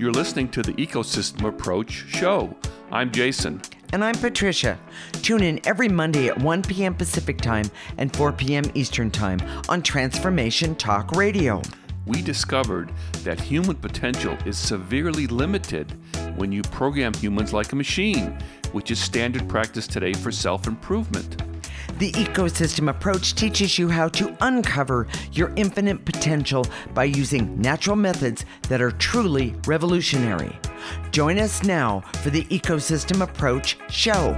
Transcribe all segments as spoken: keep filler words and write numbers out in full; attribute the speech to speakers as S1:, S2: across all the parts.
S1: You're listening to the Ecosystem Approach show. I'm Jason.
S2: And I'm Patricia. Tune in every Monday at one p.m. Pacific Time and four p.m. Eastern Time on Transformation Talk Radio.
S1: We discovered that human potential is severely limited when you program humans like a machine, which is standard practice today for self-improvement.
S2: The Ecosystem Approach teaches you how to uncover your infinite potential by using natural methods that are truly revolutionary. Join us now for the Ecosystem Approach show.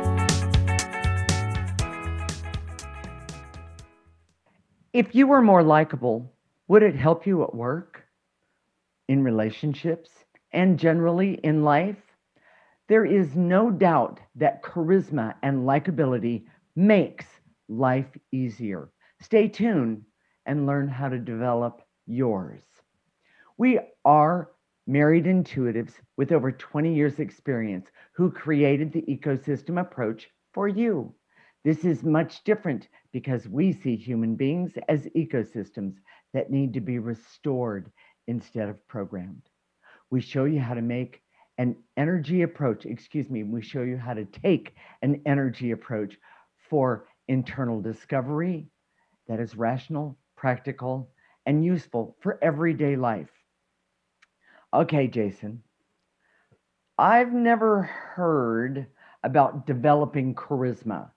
S2: If you were more likable, would it help you at work, in relationships, and generally in life? There is no doubt that charisma and likability makes life easier. Stay tuned and learn how to develop yours. We are married intuitives with over twenty years experience who created the Ecosystem Approach for you. This is much different because we see human beings as ecosystems that need to be restored instead of programmed. We show you how to make an energy approach, excuse me, we show you how to take an energy approach for internal discovery that is rational, practical, and useful for everyday life. Okay, Jason, I've never heard about developing charisma.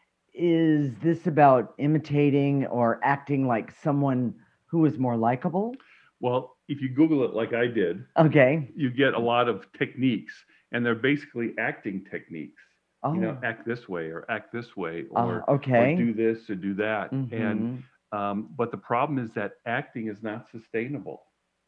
S2: Is this about imitating or acting like someone who is more likable?
S1: Well, if you Google it like I did,
S2: okay,
S1: you get a lot of techniques, and they're basically acting techniques.
S2: Oh.
S1: You know, act this way or act this way, or,
S2: uh, okay.
S1: or do this or do that.
S2: Mm-hmm.
S1: And um, but the problem is that acting is not sustainable.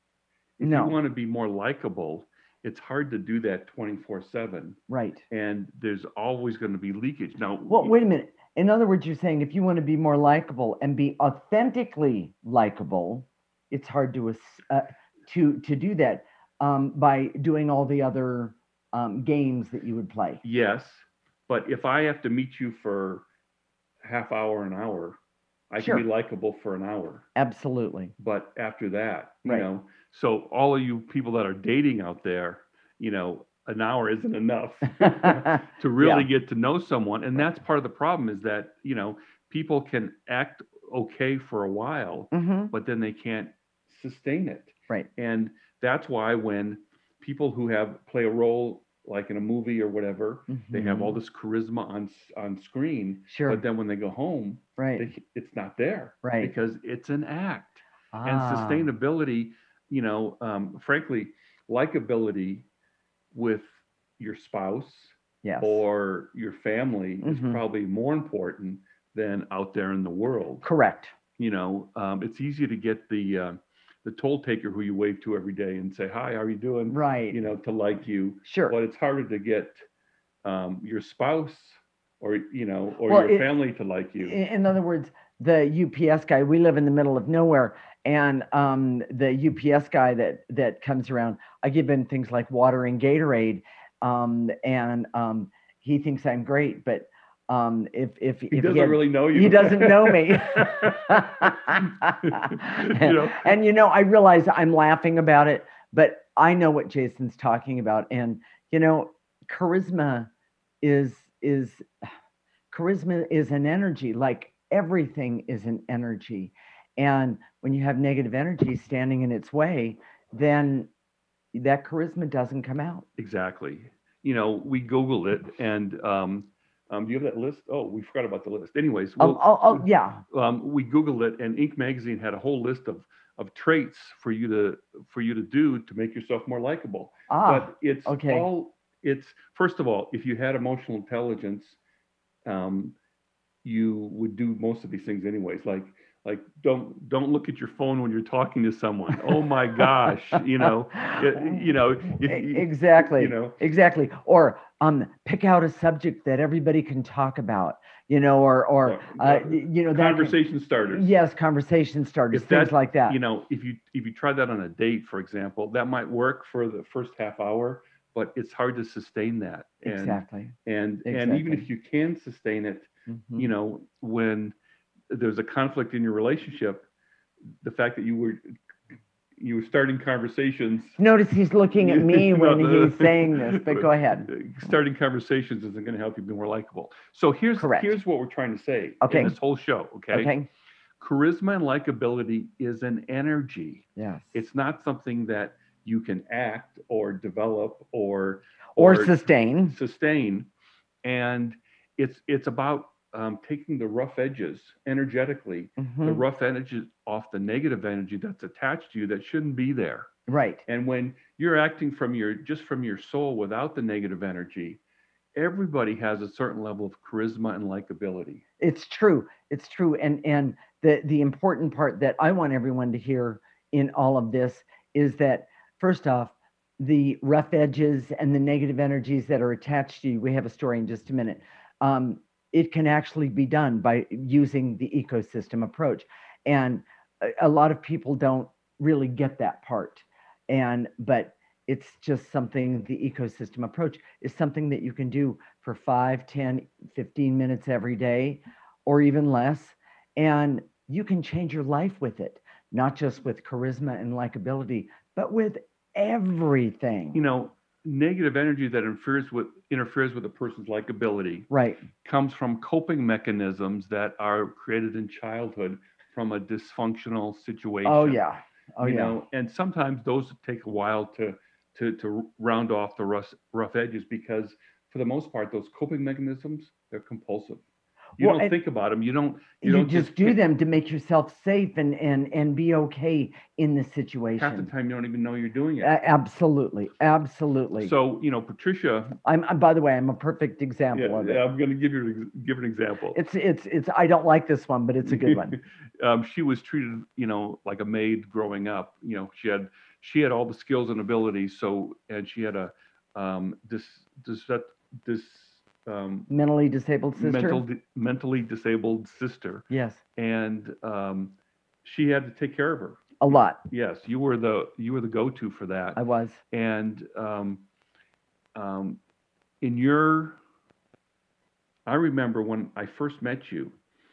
S1: If
S2: no.
S1: you want to be more likable, it's hard to do that twenty-four seven.
S2: Right.
S1: And there's always going to be leakage. Now,
S2: well, wait a minute. In other words, you're saying if you want to be more likable and be authentically likable, it's hard to uh, to to do that um, by doing all the other um, games that you would play.
S1: Yes. But if I have to meet you for half hour, an hour, I
S2: sure.
S1: can be likable for an hour.
S2: Absolutely.
S1: But after that, you
S2: right.
S1: know, so all of you people that are dating out there, you know, an hour isn't enough to really yeah. get to know someone. And that's part of the problem is that, you know, people can act okay for a while,
S2: mm-hmm.
S1: but then they can't sustain it.
S2: Right.
S1: And that's why when people who have play a role like in a movie or whatever, mm-hmm. they have all this charisma on on screen.
S2: Sure.
S1: But then when they go home,
S2: right.
S1: they, it's not there.
S2: Right.
S1: Because it's an act.
S2: Ah.
S1: And sustainability, you know, um, frankly, likability with your spouse
S2: yes.
S1: or your family
S2: mm-hmm.
S1: is probably more important than out there in the world.
S2: Correct.
S1: You know, um, it's easy to get the uh, the toll taker who you wave to every day and say, hi, how are you doing?
S2: Right.
S1: You know, to like you.
S2: Sure.
S1: But it's harder to get um, your spouse or, you know, or
S2: well,
S1: your
S2: it,
S1: family to like you.
S2: In other words, the U P S guy, we live in the middle of nowhere. And um, the U P S guy that, that comes around, I give him things like water and Gatorade. Um, and um, he thinks I'm great, but Um, if if
S1: he
S2: if
S1: doesn't
S2: had,
S1: really know you,
S2: he doesn't know me.
S1: you know?
S2: And you know, I realize I'm laughing about it, but I know what Jason's talking about. And you know, charisma is is charisma is an energy. Like everything is an energy, and when you have negative energy standing in its way, then that charisma doesn't come out.
S1: Exactly. You know, we Googled it, and um, Um, do you have that list? Oh, we forgot about the list. Anyways,
S2: we'll, oh, oh, oh, yeah.
S1: Um, we Googled it, and Inc magazine had a whole list of of traits for you to for you to do to make yourself more likable.
S2: Ah,
S1: but it's
S2: okay.
S1: all it's first of all, if you had emotional intelligence, um, you would do most of these things anyways. Like like don't don't look at your phone when you're talking to someone. Oh my gosh, you know, it, you know if,
S2: exactly.
S1: You know
S2: exactly. Or um, pick out a subject that everybody can talk about. You know, or or uh, uh, you know,
S1: conversation
S2: can,
S1: starters.
S2: Yes, conversation starters.
S1: If
S2: things
S1: that,
S2: like that.
S1: You know, if you if you try that on a date, for example, that might work for the first half hour, but it's hard to sustain that. And,
S2: exactly.
S1: And
S2: exactly.
S1: and even if you can sustain it, mm-hmm. you know, when there's a conflict in your relationship, the fact that you were you were starting conversations.
S2: Notice he's looking at me
S1: No,
S2: when
S1: the-
S2: he's saying this, but go ahead.
S1: Starting conversations isn't going to help you be more likable. So here's
S2: Correct.
S1: here's what we're trying to say
S2: Okay.
S1: in this whole show. Okay?
S2: Okay.
S1: Charisma and likability is an energy.
S2: Yes.
S1: It's not something that you can act or develop or
S2: Or sustain.
S1: sustain. And it's it's about um, taking the rough edges energetically,
S2: Mhm.
S1: the rough edges off the negative energy that's attached to you that shouldn't be there.
S2: Right.
S1: And when you're acting from your just from your soul without the negative energy, everybody has a certain level of charisma and likability.
S2: It's true. It's true. And and the the important part that I want everyone to hear in all of this is that, first off, the rough edges and the negative energies that are attached to you, we have a story in just a minute. Um, it can actually be done by using the ecosystem approach. And a, a lot of people don't really get that part. And but it's just something, the ecosystem approach is something that you can do for five, ten, fifteen minutes every day, or even less. And you can change your life with it, not just with charisma and likability, but with everything.
S1: You know, negative energy that interferes with interferes with a person's likability
S2: Right.
S1: comes from coping mechanisms that are created in childhood from a dysfunctional situation.
S2: Oh yeah. Oh
S1: you
S2: yeah.
S1: know, and sometimes those take a while to to to round off the rough rough edges because for the most part, those coping mechanisms, they're compulsive. You
S2: Well,
S1: don't
S2: and
S1: think about them. You don't.
S2: You,
S1: You, don't
S2: just do them to make yourself safe and and and be okay in the
S1: Half the
S2: situation.
S1: time, you don't even know you're doing it.
S2: A- absolutely, absolutely.
S1: So you know, Patricia.
S2: I'm, I'm. By the way, I'm a perfect example
S1: Yeah,
S2: of it.
S1: yeah, I'm going to give you give an example.
S2: It's it's it's. I don't like this one, but it's a good one.
S1: um, she was treated, you know, like a maid growing up. You know, she had she had all the skills and abilities. So and she had a um, this this this um,
S2: Mentally disabled sister.
S1: mental mentally disabled sister,
S2: Yes,
S1: and um, she had to take care of her.
S2: a lot.
S1: Yes, you were the you were the go-to for that.
S2: I was.
S1: And um, um, in your, I remember when I first met you,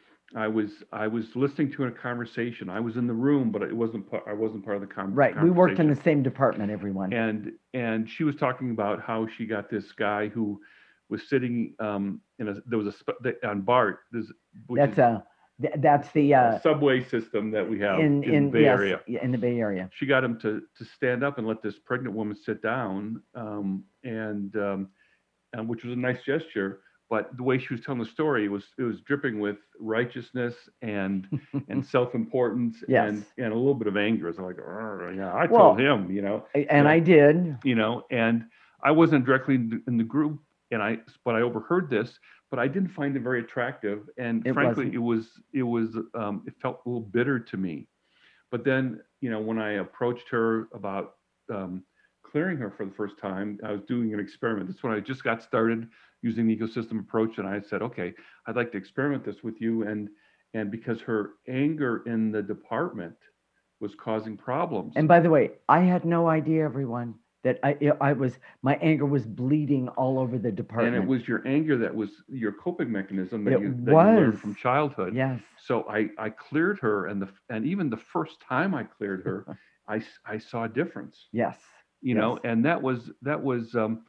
S1: I was I was listening to a conversation. I was in the room, but it wasn't part, I wasn't part of the con-
S2: Right. We worked in the
S1: conversation.
S2: same department. Everyone.
S1: And and she was talking about how she got this guy who was sitting um, in a there was a sp- on BART. There's which
S2: That's
S1: is
S2: a. th- That's the uh,
S1: a subway system that we have
S2: in
S1: in,
S2: in
S1: the Bay
S2: yes,
S1: Area.
S2: yeah, in the Bay Area.
S1: She got him to to stand up and let this pregnant woman sit down, um, and um, and which was a nice gesture. But the way she was telling the story was it was dripping with righteousness and and self-importance
S2: Yes.
S1: and and a little bit of anger. It's like, "Arr, yeah, I
S2: Well,
S1: told him, you know,
S2: A- And
S1: Yeah.
S2: I did.
S1: you know, and I wasn't directly in the, in the group, and I but I overheard this, but I didn't find it very attractive, and
S2: It
S1: frankly,
S2: wasn't.
S1: it was it was um, it felt a little bitter to me. But then, you know, when I approached her about um, clearing her for the first time, I was doing an experiment. That's when I just got started using the ecosystem approach, and I said, okay, I'd like to experiment this with you, and and because her anger in the department was causing problems.
S2: And by the way, I had no idea, everyone, that I I was my anger was bleeding all over the department.
S1: And it was your anger that was your coping mechanism that,
S2: It
S1: you, that you learned
S2: was.
S1: from childhood.
S2: Yes.
S1: So I, I cleared her, and the and even the first time I cleared her, I, s- I saw a difference.
S2: Yes.
S1: You know,
S2: Yes.
S1: and that was that was um,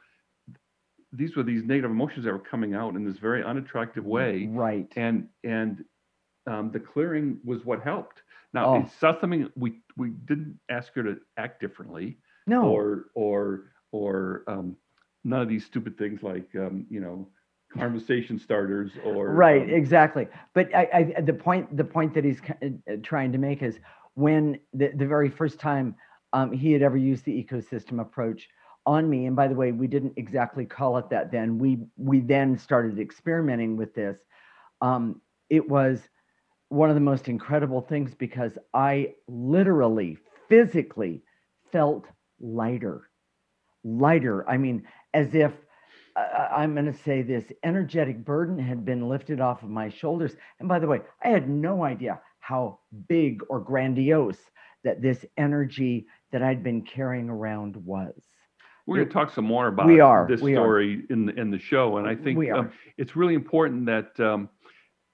S1: these were these negative emotions that were coming out in this very unattractive way,
S2: Right.
S1: and and um, the clearing was what helped. Now
S2: Oh.
S1: it's not something we we didn't ask her to act differently,
S2: No.
S1: or or or um, none of these stupid things like um, you know conversation starters or
S2: Right.
S1: um,
S2: Exactly. But I, I the point the point that he's ki- uh, trying to make is when the the very first time um, he had ever used the ecosystem approach on me, and by the way, we didn't exactly call it that then. We we then started experimenting with this. Um, it was one of the most incredible things because I literally, physically felt lighter, lighter. I mean, as if uh, I'm going to say this energetic burden had been lifted off of my shoulders. And by the way, I had no idea how big or grandiose that this energy that I'd been carrying around was.
S1: we're going to talk some more about
S2: We are,
S1: this
S2: we are.
S1: story in the, in the show, and I think
S2: We are.
S1: um, it's really important that um,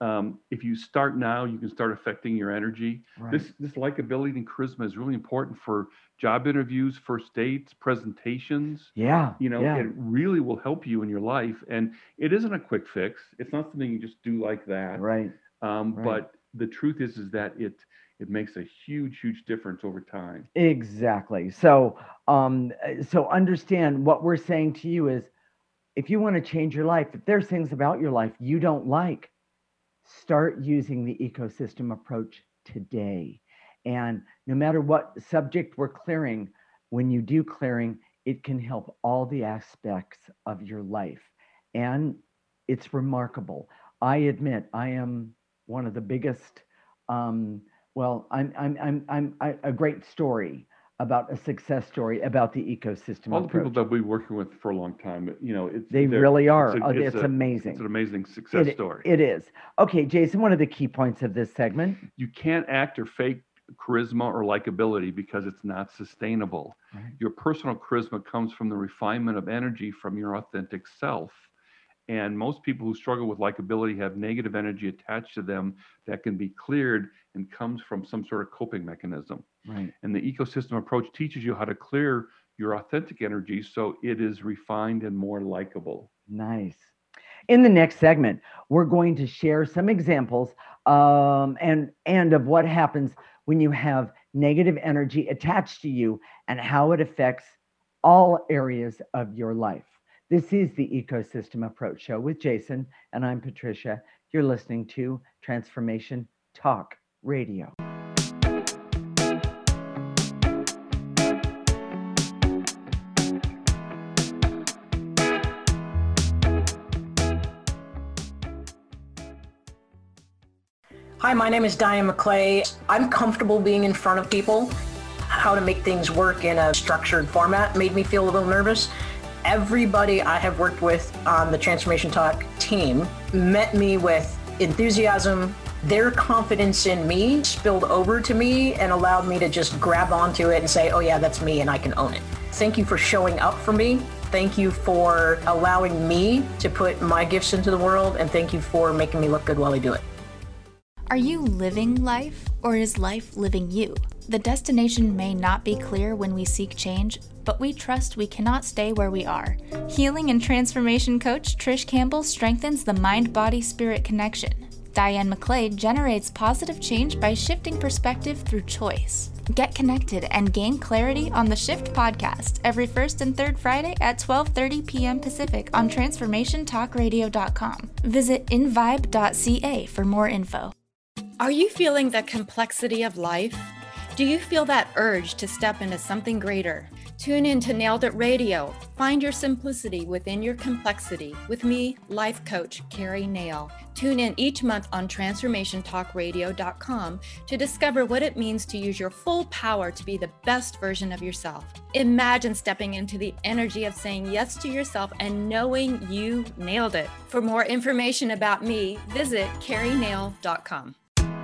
S1: um, if you start now, you can start affecting your energy.
S2: Right.
S1: This this likability and charisma is really important for job interviews, first dates, presentations.
S2: Yeah.
S1: You know,
S2: yeah.
S1: it really will help you in your life. And it isn't a quick fix. It's not something you just do like that.
S2: Right.
S1: Um,
S2: Right.
S1: But the truth is, is that it it makes a huge, huge difference over time.
S2: Exactly. So, um, uh, so understand what we're saying to you is, if you want to change your life, if there's things about your life you don't like, start using the ecosystem approach today. And no matter what subject we're clearing, when you do clearing, it can help all the aspects of your life. And it's remarkable. I admit I am one of the biggest, um, well, I'm, I'm, I'm, I'm I, a great story about a success story about the ecosystem
S1: All the people
S2: approach.
S1: that we've been working with for a long time, you know, it's
S2: They
S1: they're-
S2: really are.
S1: It's,
S2: Uh,
S1: a,
S2: It's,
S1: it's a-
S2: amazing.
S1: It's an amazing success
S2: It-
S1: story.
S2: It is. Okay, Jason, what are the key points of this segment?
S1: You can't act or fake charisma or likability because it's not sustainable.
S2: Right.
S1: Your personal charisma comes from the refinement of energy from your authentic self. And most people who struggle with likability have negative energy attached to them that can be cleared and comes from some sort of coping mechanism.
S2: Right.
S1: And the ecosystem approach teaches you how to clear your authentic energy so it is refined and more likable.
S2: Nice. In the next segment, we're going to share some examples um, and and of what happens when you have negative energy attached to you and how it affects all areas of your life. This is the Ecosystem Approach Show with Jason, and I'm Patricia. You're listening to Transformation Talk Radio.
S3: Hi, my name is Diane McClay. I'm comfortable being in front of people. How to make things work in a structured format made me feel a little nervous. Everybody I have worked with on the Transformation Talk team met me with enthusiasm. Their confidence in me spilled over to me and allowed me to just grab onto it and say, oh yeah, that's me and I can own it. Thank you for showing up for me. Thank you for allowing me to put my gifts into the world, and thank you for making me look good while I do it.
S4: Are you living life, or is life living you? The destination may not be clear when we seek change, but we trust we cannot stay where we are. Healing and transformation coach Trish Campbell strengthens the mind-body-spirit connection. Diane McClay generates positive change by shifting perspective through choice. Get connected and gain clarity on the Shift podcast every first and third Friday at twelve thirty p.m. Pacific on transformation talk radio dot com. Visit invibe dot c a for more info.
S5: Are you feeling the complexity of life? Do you feel that urge to step into something greater? Tune in to Nailed It Radio. Find your simplicity within your complexity with me, life coach Carrie Nail. Tune in each month on transformation talk radio dot com to discover what it means to use your full power to be the best version of yourself. Imagine stepping into the energy of saying yes to yourself and knowing you nailed it. For more information about me, visit carrie nail dot com.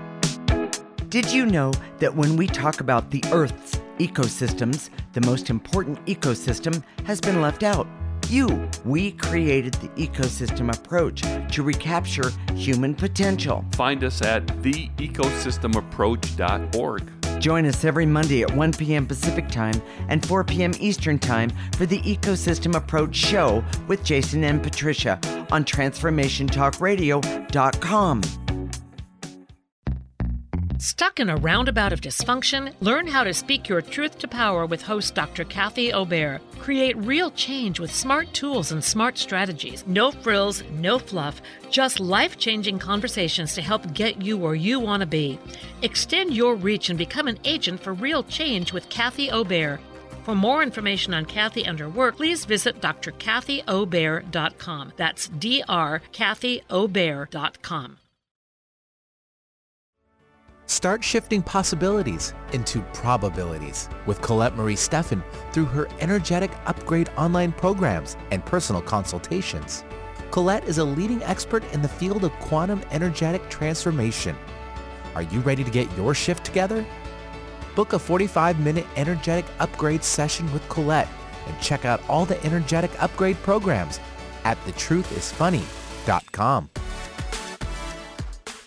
S2: Did you know that when we talk about the Earth's ecosystems, the most important ecosystem has been left out? You. We created the ecosystem approach to recapture human potential.
S1: Find us at the ecosystem approach dot org.
S2: Join us every Monday at one p.m. Pacific Time and four p.m. Eastern Time for the Ecosystem Approach Show with Jason and Patricia on transformation talk radio dot com.
S6: Stuck in a roundabout of dysfunction? Learn how to speak your truth to power with host Doctor Kathy Obear. Create real change with smart tools and smart strategies. No frills, no fluff, just life-changing conversations to help get you where you want to be. Extend your reach and become an agent for real change with Kathy Obear. For more information on Kathy and her work, please visit d r kathy obear dot com. That's D R kathy obear dot com.
S7: Start shifting possibilities into probabilities with Colette Marie Steffen through her Energetic Upgrade online programs and personal consultations. Colette is a leading expert in the field of quantum energetic transformation. Are you ready to get your shift together? Book a forty-five minute Energetic Upgrade session with Colette and check out all the Energetic Upgrade programs at the truth is funny dot com.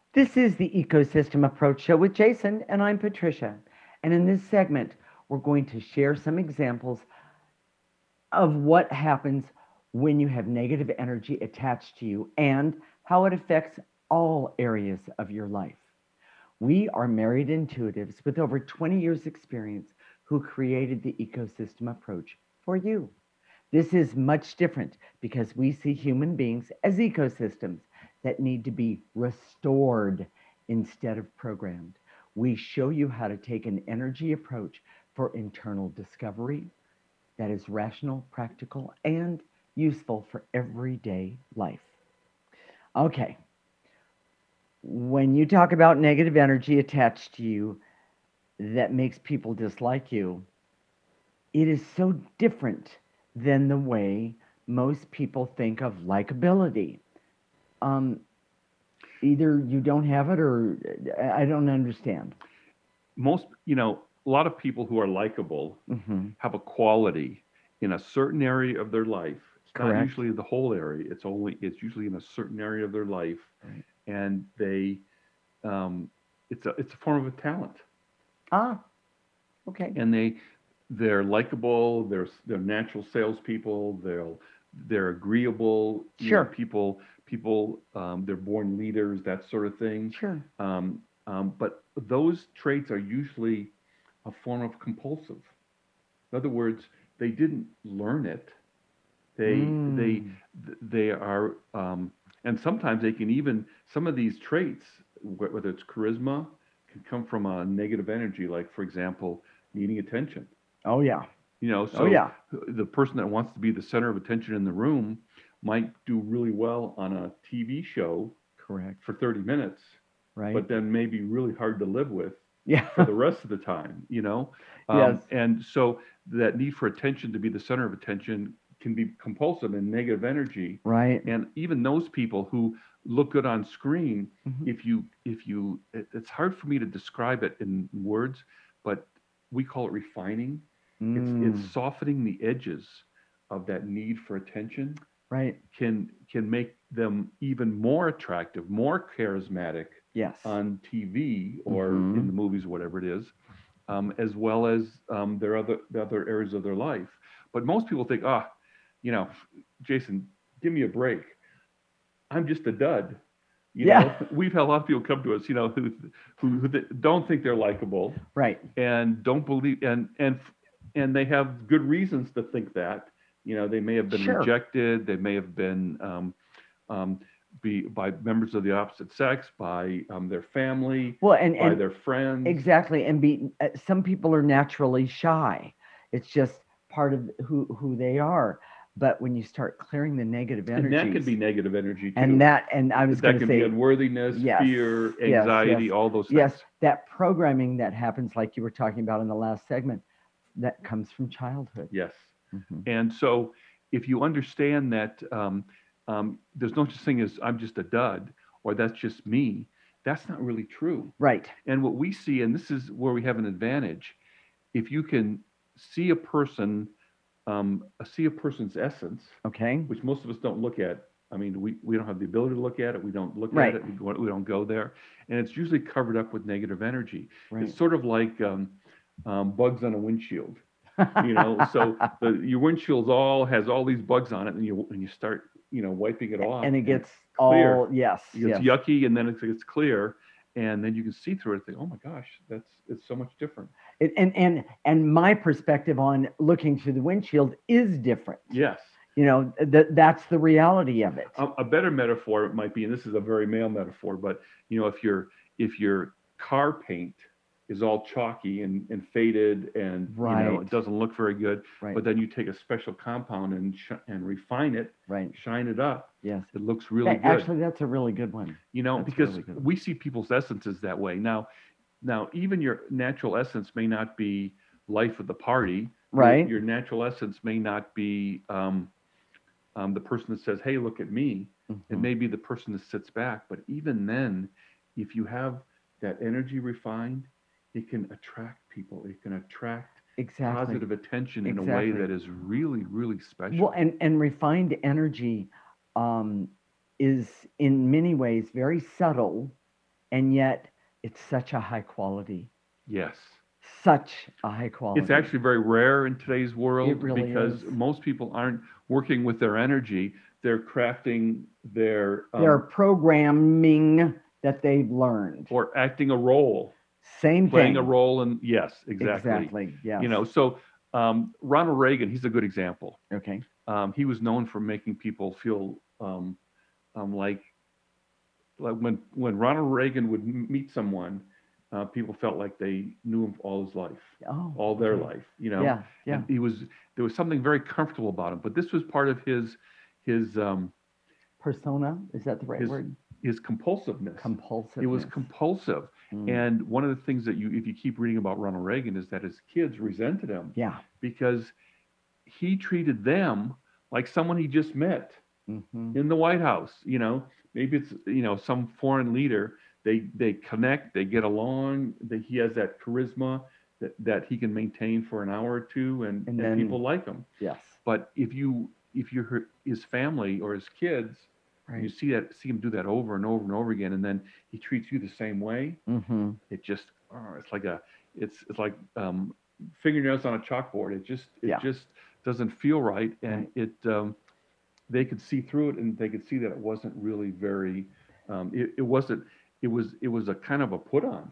S2: This is the Ecosystem Approach Show with Jason, and I'm Patricia. And in this segment, we're going to share some examples of what happens when you have negative energy attached to you and how it affects all areas of your life. We are married intuitives with over twenty years experience who created the Ecosystem Approach for you. This is much different because we see human beings as ecosystems that need to be restored instead of programmed. We show you how to take an energy approach for internal discovery that is rational, practical, and useful for everyday life. Okay. When you talk about negative energy attached to you that makes people dislike you, it is so different than the way most people think of likability. Um, either you don't have it or I don't understand.
S1: Most, you know, a lot of people who are likable
S2: Mm-hmm.
S1: have a quality in a certain area of their life. It's not
S2: Correct.
S1: usually the whole area. It's only, it's usually in a certain area of their life.
S2: Right.
S1: And they, um, it's a, it's a form of a talent.
S2: Ah, okay.
S1: And they, they're likable. They're, they're natural salespeople. They'll, they're agreeable. you know,
S2: Sure.
S1: people, people, um, they're born leaders, that sort of thing.
S2: Sure.
S1: Um, um, but those traits are usually a form of compulsive. In other words, they didn't learn it. They
S2: Mm.
S1: they they are, um, and sometimes they can even, some of these traits, wh- whether it's charisma, can come from a negative energy. Like, for example, needing attention.
S2: Oh, yeah.
S1: You know, so
S2: Oh, yeah.
S1: the person that wants to be the center of attention in the room might do really well on a T V show
S2: Correct.
S1: for thirty minutes,
S2: Right.
S1: but then maybe really hard to live with
S2: yeah.
S1: for the rest of the time, you know?
S2: Yes.
S1: And so that need for attention, to be the center of attention, can be compulsive and negative energy.
S2: Right.
S1: And even those people who look good on screen,
S2: Mhm.
S1: if you, if you, it, it's hard for me to describe it in words, but we call it refining.
S2: Mm.
S1: It's, it's softening the edges of that need for attention.
S2: Right.
S1: Can, can make them even more attractive, more charismatic
S2: Yes.
S1: on T V or
S2: Mhm.
S1: in the movies, whatever it is, um, as well as um, their other the other areas of their life. But most people think, ah, you know, Jason, give me a break. I'm just a dud. You
S2: Yeah.
S1: know, we've had a lot of people come to us, you know, who who, who th- don't think they're likable
S2: Right.
S1: and don't believe, and and and they have good reasons to think that. You know, they may have been
S2: Sure.
S1: rejected. They may have been um, um, be by members of the opposite sex, by um, their family,
S2: Well, and,
S1: by
S2: and
S1: their friends.
S2: exactly. And be uh, some people are naturally shy. It's just part of who who they are. But when you start clearing the negative
S1: And
S2: energies,
S1: that can be negative energy too.
S2: and that, and I was
S1: that
S2: going to
S1: can
S2: say,
S1: be unworthiness,
S2: yes,
S1: fear,
S2: yes,
S1: anxiety,
S2: yes,
S1: all those things.
S2: yes, that programming that happens, like you were talking about in the last segment, that comes from childhood.
S1: Yes.
S2: Mhm.
S1: And so if you understand that um, um, there's no such thing as I'm just a dud or that's just me, that's not really true.
S2: Right.
S1: And what we see, and this is where we have an advantage, if you can see a person, um, see a person's essence,
S2: Okay.
S1: which most of us don't look at. I mean, we, we don't have the ability to look at it. We don't look
S2: Right.
S1: at it. We, go- we don't go there. And it's usually covered up with negative energy.
S2: Right.
S1: It's sort of like um, um, bugs on a windshield. You know, so the, your windshield's all has all these bugs on it, and you and you start, you know, wiping it off,
S2: and it gets
S1: clear.
S2: all yes,
S1: It gets
S2: yes.
S1: yucky, and then it's, it's clear, and then you can see through it and think, oh my gosh, that's it's so much different.
S2: It, and and and my perspective on looking through the windshield is different.
S1: Yes.
S2: You know, that that's the reality of it.
S1: A, a better metaphor might be, and this is a very male metaphor, but you know, if your if your car paint is all chalky and, and faded and you know
S2: Right.
S1: it doesn't look very good,
S2: Right.
S1: but then you take a special compound and sh- and refine it,
S2: Right.
S1: shine it up,
S2: Yes.
S1: it looks really
S2: That-
S1: good.
S2: Actually, that's a really good one.
S1: You know,
S2: that's
S1: because
S2: really good.
S1: we see people's essences that way. Now, now even your natural essence may not be life of the party. Your-
S2: Right.
S1: Your, natural essence may not be um, um, the person that says, "Hey, look at me." It
S2: Mhm.
S1: may be the person that sits back. But even then, if you have that energy refined, it can attract people. It can attract
S2: Exactly.
S1: positive attention in a way
S2: Exactly.
S1: that is really, really special.
S2: Well, and, and refined energy um, is in many ways very subtle and yet it's such a high quality,
S1: Yes.
S2: such a high quality.
S1: It's actually very rare in today's world
S2: really
S1: because
S2: is.
S1: most people aren't working with their energy. They're crafting their um,
S2: Their programming that they've learned.
S1: or acting a role,
S2: Same
S1: playing
S2: thing.
S1: a role in yes, exactly.
S2: Exactly. Yes.
S1: You know, so um, Ronald Reagan, he's a good example.
S2: Okay.
S1: Um, he was known for making people feel um, um, like like when when Ronald Reagan would m- meet someone, uh, people felt like they knew him all his life,
S2: Oh.
S1: all their
S2: okay.
S1: life. You know,
S2: Yeah. Yeah.
S1: And he was there was something very comfortable about him. But this was part of his his um,
S2: Persona, is that the right
S1: his
S2: word?
S1: his compulsiveness.
S2: Compulsive.
S1: It was compulsive.
S2: Mm.
S1: And one of the things that you, if you keep reading about Ronald Reagan, is that his kids resented him
S2: Yeah.
S1: because he treated them like someone he just met
S2: hmm
S1: in the White House. You know, maybe it's you know some foreign leader. They they connect, they get along. That he has that charisma that, that he can maintain for an hour or two, and,
S2: And
S1: and,
S2: then-
S1: people like him.
S2: Yes.
S1: But if you if you're her- his family or his kids,
S2: Right.
S1: you see that see him do that over and over and over again, and then he treats you the same way.
S2: hmm
S1: It just oh, it's like a it's it's like um, fingernails on a chalkboard. It just it
S2: Yeah.
S1: just doesn't feel right, and
S2: Right.
S1: it um, they could see through it, and they could see that it wasn't really very. Um, it, it wasn't. It was it was a kind of a put on.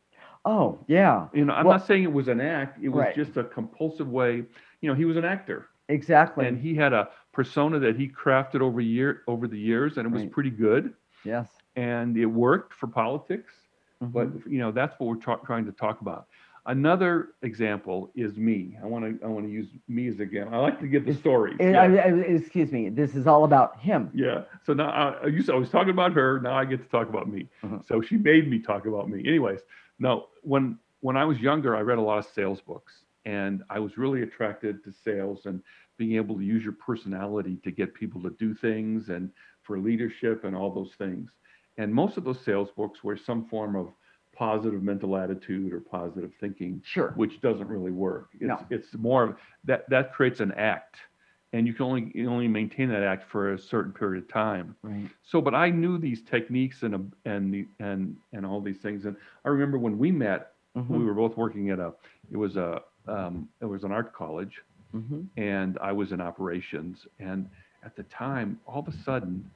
S2: Oh, yeah.
S1: You know, I'm
S2: Well-
S1: not saying it was an act. It was
S2: Right.
S1: just a compulsive way. You know, he was an actor,
S2: Exactly.
S1: and he had a persona that he crafted over year over the years, and it was
S2: Right.
S1: pretty good,
S2: yes.
S1: and it worked for politics. But
S2: Mhm.
S1: you know, that's what we're tra- trying to talk about. Another example is me. I want to I want to use me as again. I like to give the
S2: It's-
S1: stories.
S2: Eh,
S1: Yeah.
S2: I- I- excuse me. This is all about him.
S1: Yeah. So now I, I used to, I was talking about her. Now I get to talk about me.
S2: Mhm.
S1: So she made me talk about me. Anyways, now when when I was younger, I read a lot of sales books, and I was really attracted to sales and being able to use your personality to get people to do things and for leadership and all those things. And most of those sales books were some form of positive mental attitude or positive thinking,
S2: Sure.
S1: which doesn't really work. It's,
S2: No.
S1: it's more of that that creates an act, and you can only you only maintain that act for a certain period of time.
S2: Right.
S1: So, but I knew these techniques and a- and the- and and all these things, and I remember when we met,
S2: Mhm.
S1: we were both working at a it was a um, it was an art college,
S2: Mhm.
S1: and I was in operations, and at the time, all of a sudden,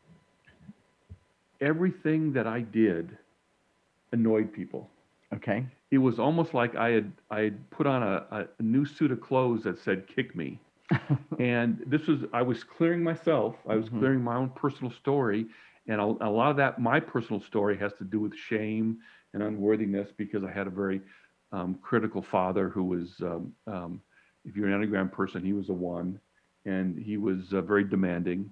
S1: everything that I did annoyed people.
S2: Okay.
S1: It was almost like I had I had put on a, a new suit of clothes that said "kick me," and this was I was clearing myself. I was
S2: Mhm.
S1: clearing my own personal story, and a, a lot of that my personal story has to do with shame and unworthiness because I had a very um, critical father who was, um, um, if you're an Enneagram person, he was a one, and he was uh, very demanding,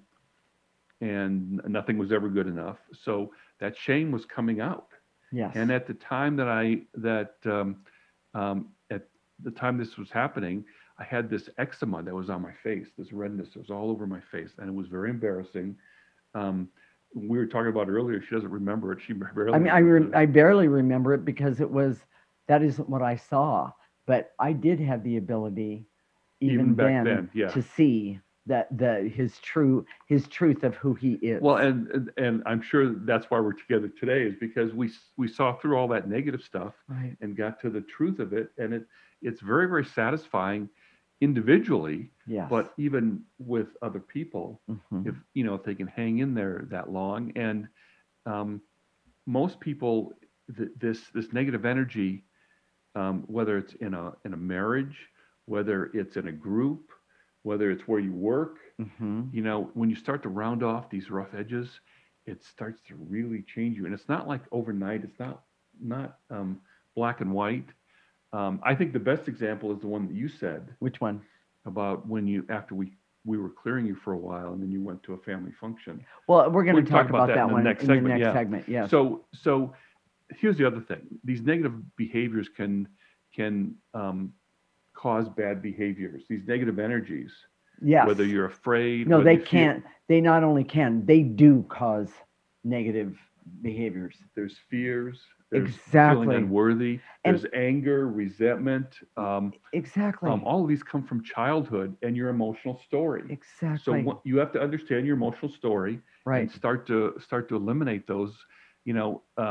S1: and nothing was ever good enough. So that shame was coming out.
S2: Yes.
S1: And at the time that I that um, um, at the time this was happening, I had this eczema that was on my face, this redness that was all over my face, and it was very embarrassing. Um, we were talking about it earlier. She doesn't remember it. She barely.
S2: I mean, I,
S1: remembers
S2: rem-
S1: it.
S2: I barely remember it because it was, that isn't what I saw. But I did have the ability, even,
S1: Even back
S2: then,
S1: then, yeah.
S2: to see that the his true his truth of who he is.
S1: Well, and, and and I'm sure that's why we're together today is because we s- we saw through all that negative stuff
S2: right.
S1: and got to the truth of it, and it it's very very satisfying individually,
S2: Yes.
S1: but even with other people.
S2: Mhm.
S1: If you know if they can hang in there that long, and um, most people th- this this negative energy, um, whether it's in a in a marriage, whether it's in a group, whether it's where you work,
S2: Mhm.
S1: you know, when you start to round off these rough edges, it starts to really change you, and it's not like overnight. It's not not um, black and white. Um, I think the best example is the one that you said
S2: Which one?
S1: about when you after we we were clearing you for a while, and then you went to a family function.
S2: Well, we're going
S1: We
S2: to
S1: can
S2: talk about that,
S1: in the
S2: one
S1: next
S2: in
S1: segment,
S2: the next
S1: yeah.
S2: segment. Yes.
S1: So, so here's the other thing: these negative behaviors can can um, cause bad behaviors. These negative energies,
S2: yes.
S1: whether you're afraid,
S2: No,
S1: whether
S2: they
S1: you feel-
S2: can't. They not only can, they do cause negative behaviors.
S1: There's fears. There's
S2: Exactly.
S1: feeling unworthy.
S2: And-
S1: There's anger, resentment. Um,
S2: Exactly.
S1: um, all of these come from childhood and your emotional story. So
S2: exactly.
S1: what, you have to understand your emotional story
S2: right.
S1: and start to start to eliminate those. You know, um,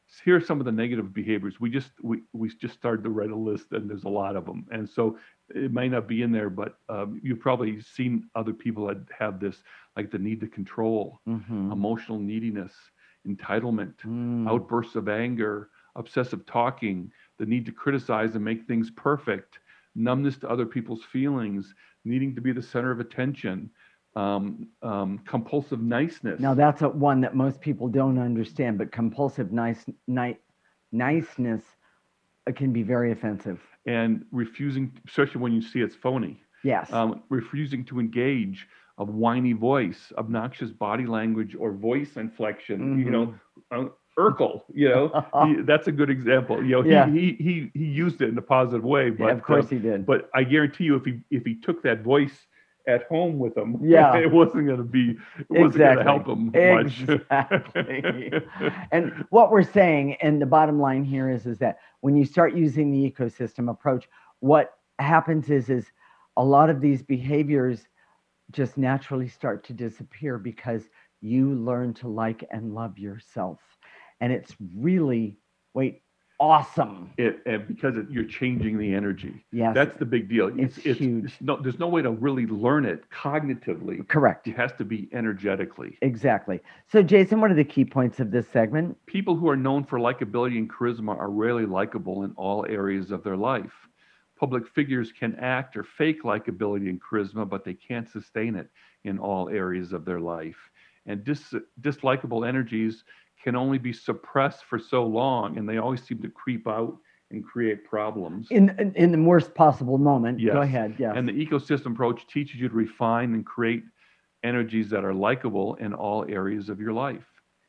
S1: here are some of the negative behaviors. We just we, we just started to write a list, and there's a lot of them. And so it may not be in there, but um, you've probably seen other people that have this, like the need to control,
S2: Mhm.
S1: emotional neediness, entitlement,
S2: Mm.
S1: outbursts of anger, obsessive talking, the need to criticize and make things perfect, numbness to other people's feelings, needing to be the center of attention, um, um, compulsive niceness.
S2: Now that's a, one that most people don't understand, but compulsive nice, ni- niceness uh, can be very offensive.
S1: And refusing, especially when you see it's phony,
S2: Yes.
S1: um, refusing to engage, a whiny voice, obnoxious body language or voice inflection, you know, uh, Urkel, you know, he, that's a good example. You know, he,
S2: Yeah.
S1: he he he used it in a positive way, but
S2: Yeah, of course
S1: uh,
S2: he did.
S1: But I guarantee you, if he if he took that voice at home with him,
S2: Yeah.
S1: it wasn't going to be, it wasn't going to help him much.
S2: Exactly. And what we're saying, and the bottom line here is, is that when you start using the ecosystem approach, what happens is, is a lot of these behaviors just naturally start to disappear because you learn to like and love yourself. And it's really, wait, awesome.
S1: It, and because it, you're changing the energy.
S2: Yes.
S1: That's the big deal.
S2: It's huge.
S1: It's no, there's no way to really learn it cognitively.
S2: Correct.
S1: It has to be energetically.
S2: Exactly. So, Jason, what are the key points of this segment?
S1: People who are known for likability and charisma are rarely likable in all areas of their life. Public figures can act or fake likability and charisma, but they can't sustain it in all areas of their life. And dis- dislikable energies can only be suppressed for so long, and they always seem to creep out and create problems.
S2: In in, in the worst possible moment.
S1: Yes.
S2: Go ahead. Yes.
S1: And the ecosystem approach teaches you to refine and create energies that are likable in all areas of your life.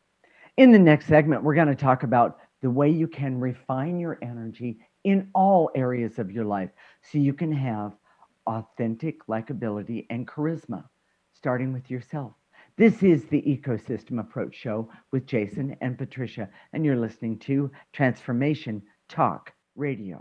S2: In the next segment, we're going to talk about the way you can refine your energy in all areas of your life so you can have authentic likability and charisma, starting with yourself. This is the Ecosystem Approach Show with Jason and Patricia, and you're listening to Transformation Talk Radio.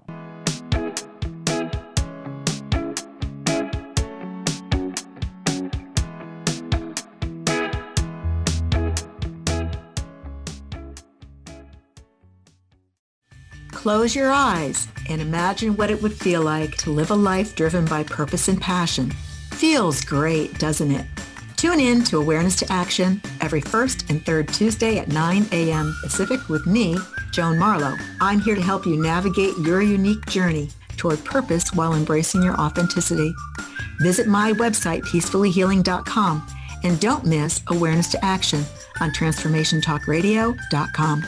S8: Close your eyes and imagine what it would feel like to live a life driven by purpose and passion. Feels great, doesn't it? Tune in to Awareness to Action every first and third Tuesday at nine a.m. Pacific with me, Joan Marlowe. I'm here to help you navigate your unique journey toward purpose while embracing your authenticity. Visit my website, peacefully healing dot com, and don't miss Awareness to Action on transformation talk radio dot com.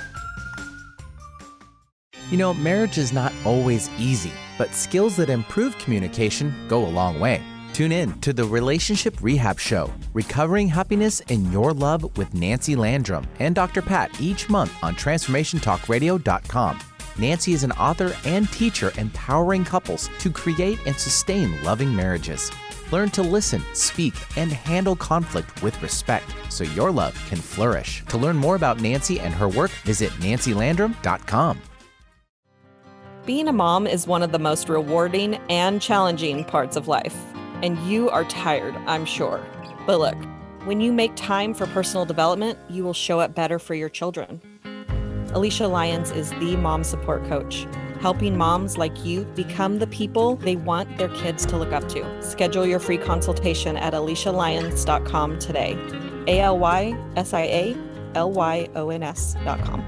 S7: You know, marriage is not always easy, but skills that improve communication go a long way. Tune in to the Relationship Rehab Show, Recovering Happiness in Your Love with Nancy Landrum and Doctor Pat each month on transformation talk radio dot com. Nancy is an author and teacher empowering couples to create and sustain loving marriages. Learn to listen, speak, and handle conflict with respect so your love can flourish. To learn more about Nancy and her work, visit nancy landrum dot com.
S9: Being a mom is one of the most rewarding and challenging parts of life. And you are tired, I'm sure. But look, when you make time for personal development, you will show up better for your children. Alicia Lyons is the mom support coach, helping moms like you become the people they want their kids to look up to. Schedule your free consultation at alicia lyons dot com today. A L Y S I A L Y O N S dot com.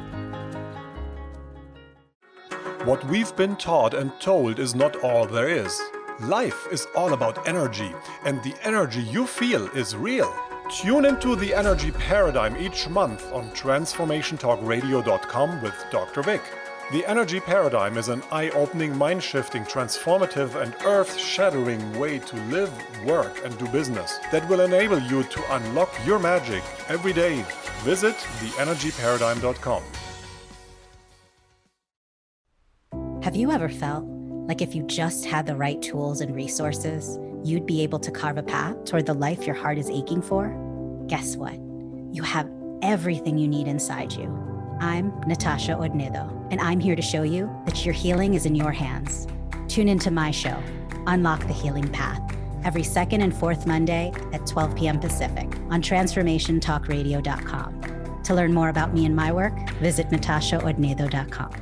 S10: What we've been taught and told is not all there is. Life is all about energy, and the energy you feel is real. Tune into the Energy Paradigm each month on transformation talk radio dot com with Doctor Vic. The Energy Paradigm is an eye-opening, mind-shifting, transformative, and earth-shattering way to live, work, and do business that will enable you to unlock your magic every day. Visit the energy paradigm dot com.
S11: Have you ever felt like if you just had the right tools and resources, you'd be able to carve a path toward the life your heart is aching for? Guess what? You have everything you need inside you. I'm Natasha Odnedo, and I'm here to show you that your healing is in your hands. Tune into my show, Unlock the Healing Path, every second and fourth Monday at twelve p.m. Pacific on transformation talk radio dot com. To learn more about me and my work, visit natasha odnedo dot com.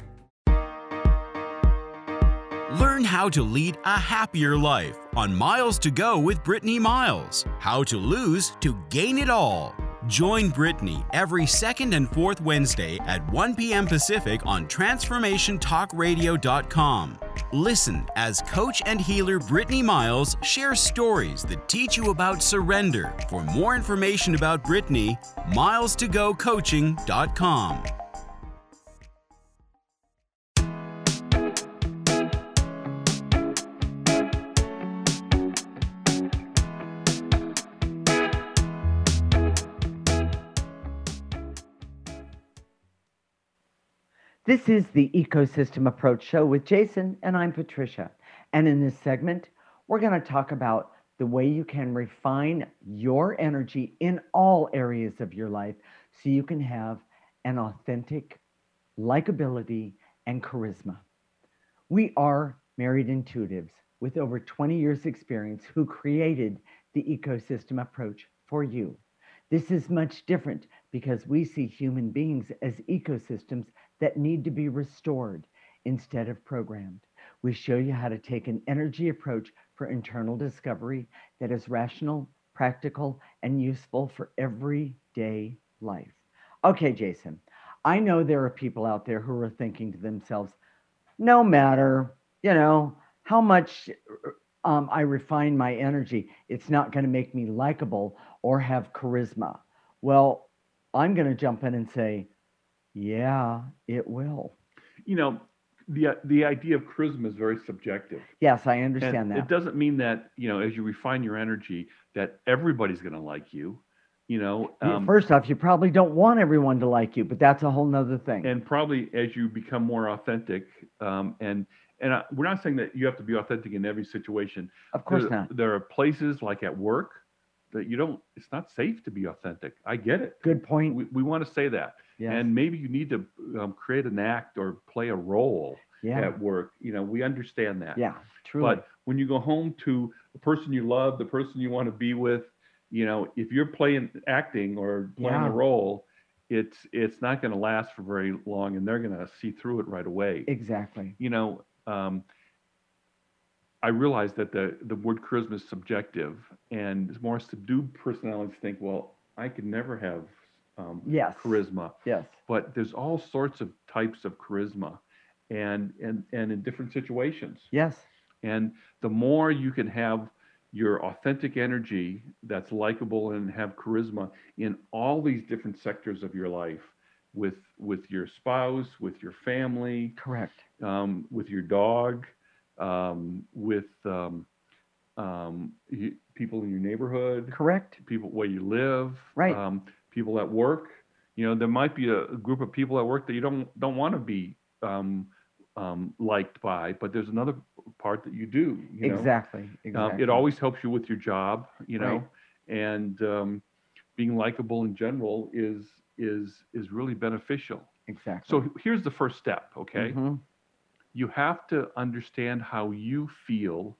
S12: Learn how to lead a happier life on Miles to Go with Brittany Miles. How to lose to gain it all. Join Brittany every second and fourth Wednesday at one p.m. Pacific on transformation talk radio dot com. Listen as coach and healer Brittany Miles shares stories that teach you about surrender. For more information about Brittany, miles to go coaching dot com.
S2: This is the Ecosystem Approach Show with Jason, and I'm Patricia. And in this segment, we're going to talk about the way you can refine your energy in all areas of your life so you can have an authentic likability and charisma. We are married intuitives with over twenty years experience who created the Ecosystem Approach for you. This is much different because we see human beings as ecosystems that need to be restored instead of programmed. We show you how to take an energy approach for internal discovery that is rational, practical, and useful for everyday life. Okay, Jason, I know there are people out there who are thinking to themselves, no matter, you know, how much um, I refine my energy, it's not going to make me likable or have charisma. Well, I'm going to jump in and say, yeah, it will.
S1: You know, the the idea of charisma is very subjective.
S2: Yes, I understand
S1: And
S2: that.
S1: it doesn't mean that, you know, as you refine your energy, that everybody's going to like you. You know,
S2: You-
S1: um,
S2: First off, you probably don't want everyone to like you, but that's a whole nother thing.
S1: and probably as you become more authentic, um, and and I, we're not saying that you have to be authentic in every situation.
S2: Of course
S1: there,
S2: not.
S1: There are places like at work that you don't. It's not safe to be authentic. I get it.
S2: Good point.
S1: We we want to say that.
S2: Yes.
S1: And maybe you need to um, create an act or play a role
S2: Yeah.
S1: at work. You know, we understand that.
S2: Yeah, truly.
S1: But when you go home to the person you love, the person you want to be with, you know, if you're playing acting or playing
S2: Yeah.
S1: a role, it's it's not going to last for very long, and they're going to see through it right away.
S2: Exactly.
S1: You know, um, I realize that the the word charisma is subjective, and more subdued personalities think, well, I could never have um,
S2: Yes.
S1: charisma.
S2: Yes.
S1: But there's all sorts of types of charisma, and and and in different situations.
S2: Yes.
S1: And the more you can have your authentic energy that's likable and have charisma in all these different sectors of your life, with with your spouse, with your family,
S2: Correct.
S1: um, with your dog, um, with um, um, y- people in your neighborhood,
S2: Correct.
S1: people where you live,
S2: Right.
S1: um, people at work. You know, there might be a, a group of people at work that you don't don't want to be um, um, liked by, but there's another part that you do. You know?
S2: Exactly.
S1: Um,
S2: Exactly.
S1: it always helps you with your job, you know,
S2: Right.
S1: and um, being likable in general is is is really beneficial.
S2: Exactly.
S1: So here's the first step, okay?
S2: Mhm.
S1: You have to understand how you feel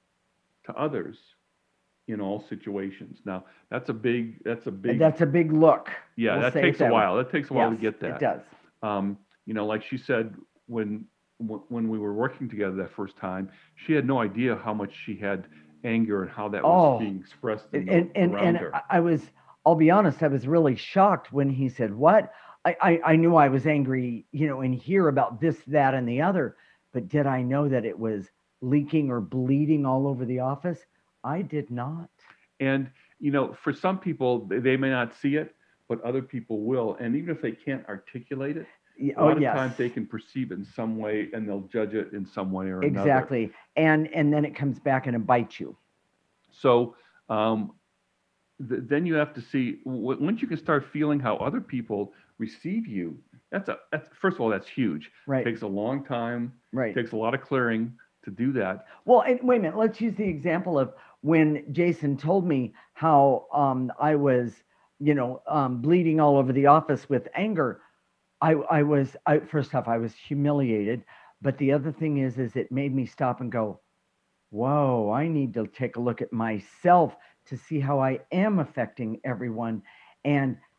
S1: to others in all situations. Now, that's a big that's a big
S2: That's a big look.
S1: yeah,
S2: We'll
S1: that
S2: say it
S1: takes a
S2: that way.
S1: while. That takes a while
S2: Yes,
S1: to get that.
S2: It does.
S1: Um, you know, like she said, when wh- when we were working together that first time, she had no idea how much she had anger and how that was
S2: Oh.
S1: being expressed in
S2: And
S1: the-
S2: and and,
S1: around
S2: and
S1: her.
S2: I- I was. I'll be honest. I was really shocked when he said, "What?" I, I I knew I was angry, you know, in here about this, that, and the other. But did I know that it was leaking or bleeding all over the office? I did not.
S1: And you know, for some people, they they may not see it, but other people will. And even if they can't articulate it,
S2: Y-
S1: a
S2: oh,
S1: lot of
S2: yes.
S1: times they can perceive it in some way, and they'll judge it in some way or another.
S2: Exactly. And and then it comes back and it bites you.
S1: So um, th- then you have to see w- once you can start feeling how other people receive you. That's a that's first of all that's huge.
S2: Right.
S1: It takes a long time.
S2: Right.
S1: Takes a lot of clearing to do that.
S2: Well, and wait a minute. Let's use the example of when Jason told me how um, I was, you know, um, bleeding all over the office with anger. I, I was, I, first off, I was humiliated. But the other thing is, is it made me stop and go, whoa, I need to take a look at myself to see how I am affecting everyone. And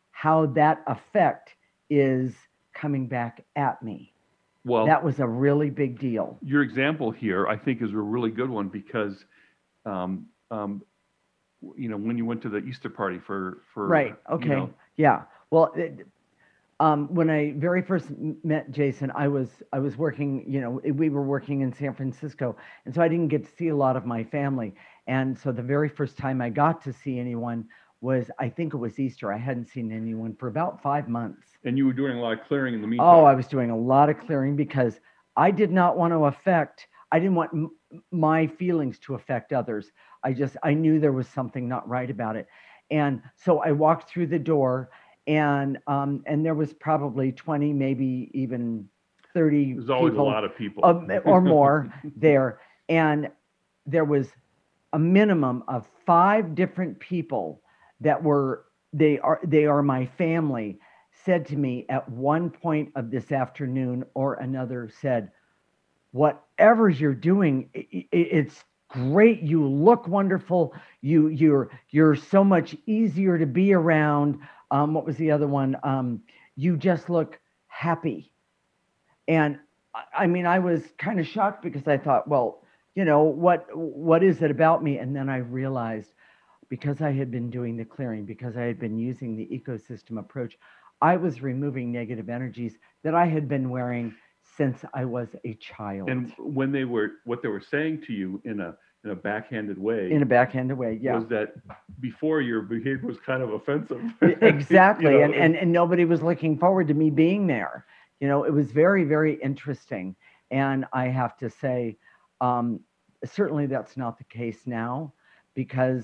S2: how that effect is coming back at me.
S1: Well,
S2: that was a really big deal.
S1: Your example here, I think, is a really good one because, um, um, you know, when you went to the Easter party for, for
S2: right. Okay.
S1: You know,
S2: yeah. Well, it, um, when I very first met Jason, I was I was working. You know, we were working in San Francisco, and so I didn't get to see a lot of my family. And so the very first time I got to see anyone was, I think it was Easter. I hadn't seen anyone for about five months.
S1: And you were doing a lot of clearing in the meantime.
S2: Oh, I was doing a lot of clearing because I did not want to affect. I didn't want m- my feelings to affect others. I just, I knew there was something not right about it. And so I walked through the door and, um, and there was probably twenty, maybe even thirty
S1: There's always
S2: people,
S1: a lot of people.
S2: uh, or more there. And there was a minimum of five different people that were, they are, they are my family, said to me at one point of this afternoon or another, said, whatever you're doing, it, it's great. You look wonderful. You, you're, you're so much easier to be around. Um, what was the other one? Um, you just look happy. And I mean, I was kind of shocked because I thought, well, you know, what, what is it about me? And then I realized, because I had been doing the clearing, because I had been using the ecosystem approach, I was removing negative energies that I had been wearing since I was a child.
S1: And when they were, what they were saying to you in a in a backhanded way,
S2: in a backhanded way, yeah,
S1: was that before your behavior was kind of offensive.
S2: Exactly,
S1: you know?
S2: and, and and nobody was looking forward to me being there. You know, it was very, very interesting. And I have to say, um, certainly that's not the case now, because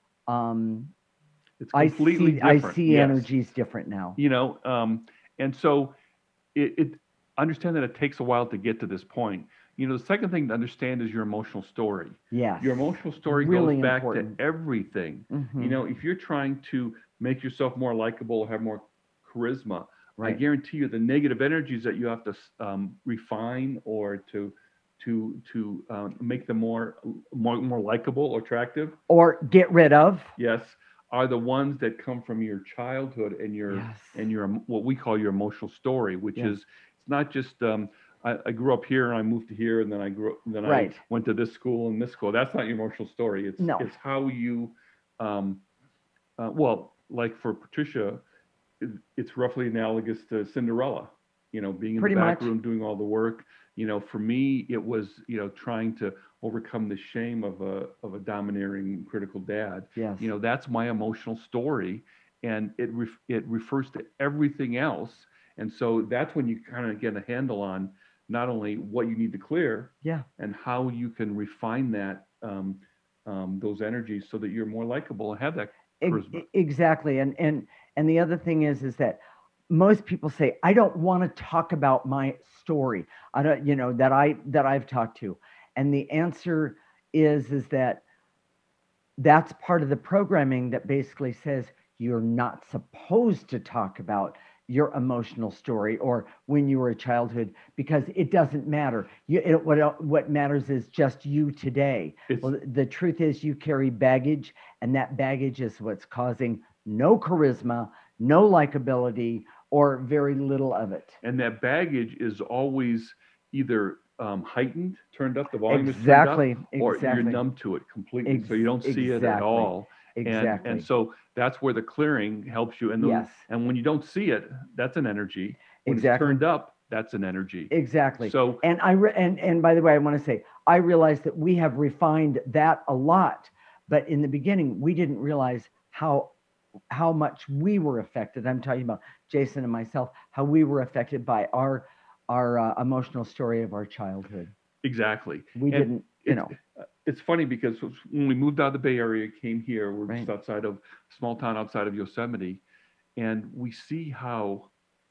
S2: um,
S1: it's completely
S2: I see,
S1: different.
S2: I see
S1: yes.
S2: energies different now.
S1: You know, um, and so it, it understand that it takes a while to get to this point. You know, the second thing to understand is your emotional story.
S2: Yes.
S1: Your emotional story
S2: really
S1: goes back
S2: important.
S1: to everything.
S2: Mm-hmm.
S1: You know, if you're trying to make yourself more likable, have more charisma,
S2: right.
S1: I guarantee you the negative energies that you have to um, refine or to to to um, make them more more more likable or attractive,
S2: or get rid of.
S1: Yes, are the ones that come from your childhood and your
S2: yes.
S1: and your what we call your emotional story, which
S2: yes.
S1: is it's not just um, I, I grew up here and I moved to here and then I grew and then
S2: right.
S1: I went to this school and this school. That's not your emotional story. It's
S2: no.
S1: it's how you um, uh, well, like for Patricia, it, it's roughly analogous to Cinderella. You know, being in
S2: Pretty
S1: the back
S2: much.
S1: room doing all the work. You know, for me, it was, you know, trying to overcome the shame of a of a domineering, critical dad.
S2: Yes.
S1: You know, that's my emotional story, and it ref, it refers to everything else. And so that's when you kind of get a handle on not only what you need to clear,
S2: yeah,
S1: and how you can refine that um, um, those energies so that you're more likable and have that charisma.
S2: Exactly. And and and the other thing is is that most people say, I don't want to talk about my story. I don't, you know, that I that I've talked to. And the answer is is that that's part of the programming that basically says you're not supposed to talk about your emotional story or when you were a childhood, because it doesn't matter. You, it, what what matters is just you today.
S1: It's,
S2: well, the truth is you carry baggage, and that baggage is what's causing no charisma, no likability, or very little of it.
S1: And that baggage is always either um, heightened, turned up, the volume
S2: exactly,
S1: is turned up, or
S2: exactly.
S1: you're numb to it completely,
S2: Ex-
S1: so you don't see
S2: exactly.
S1: it at all.
S2: Exactly.
S1: And, and so that's where the clearing helps you. And, the,
S2: yes.
S1: and when you don't see it, that's an energy. When
S2: exactly.
S1: it's turned up, that's an energy.
S2: Exactly.
S1: So
S2: and I re- and and by the way, I want to say I realized that we have refined that a lot, but in the beginning we didn't realize how how much we were affected. I'm talking about Jason and myself, how we were affected by our our uh, emotional story of our childhood.
S1: Exactly.
S2: We
S1: and
S2: didn't, you know.
S1: It's funny because when we moved out of the Bay Area, came here, we're
S2: right.
S1: just outside of a small town outside of Yosemite, and we see how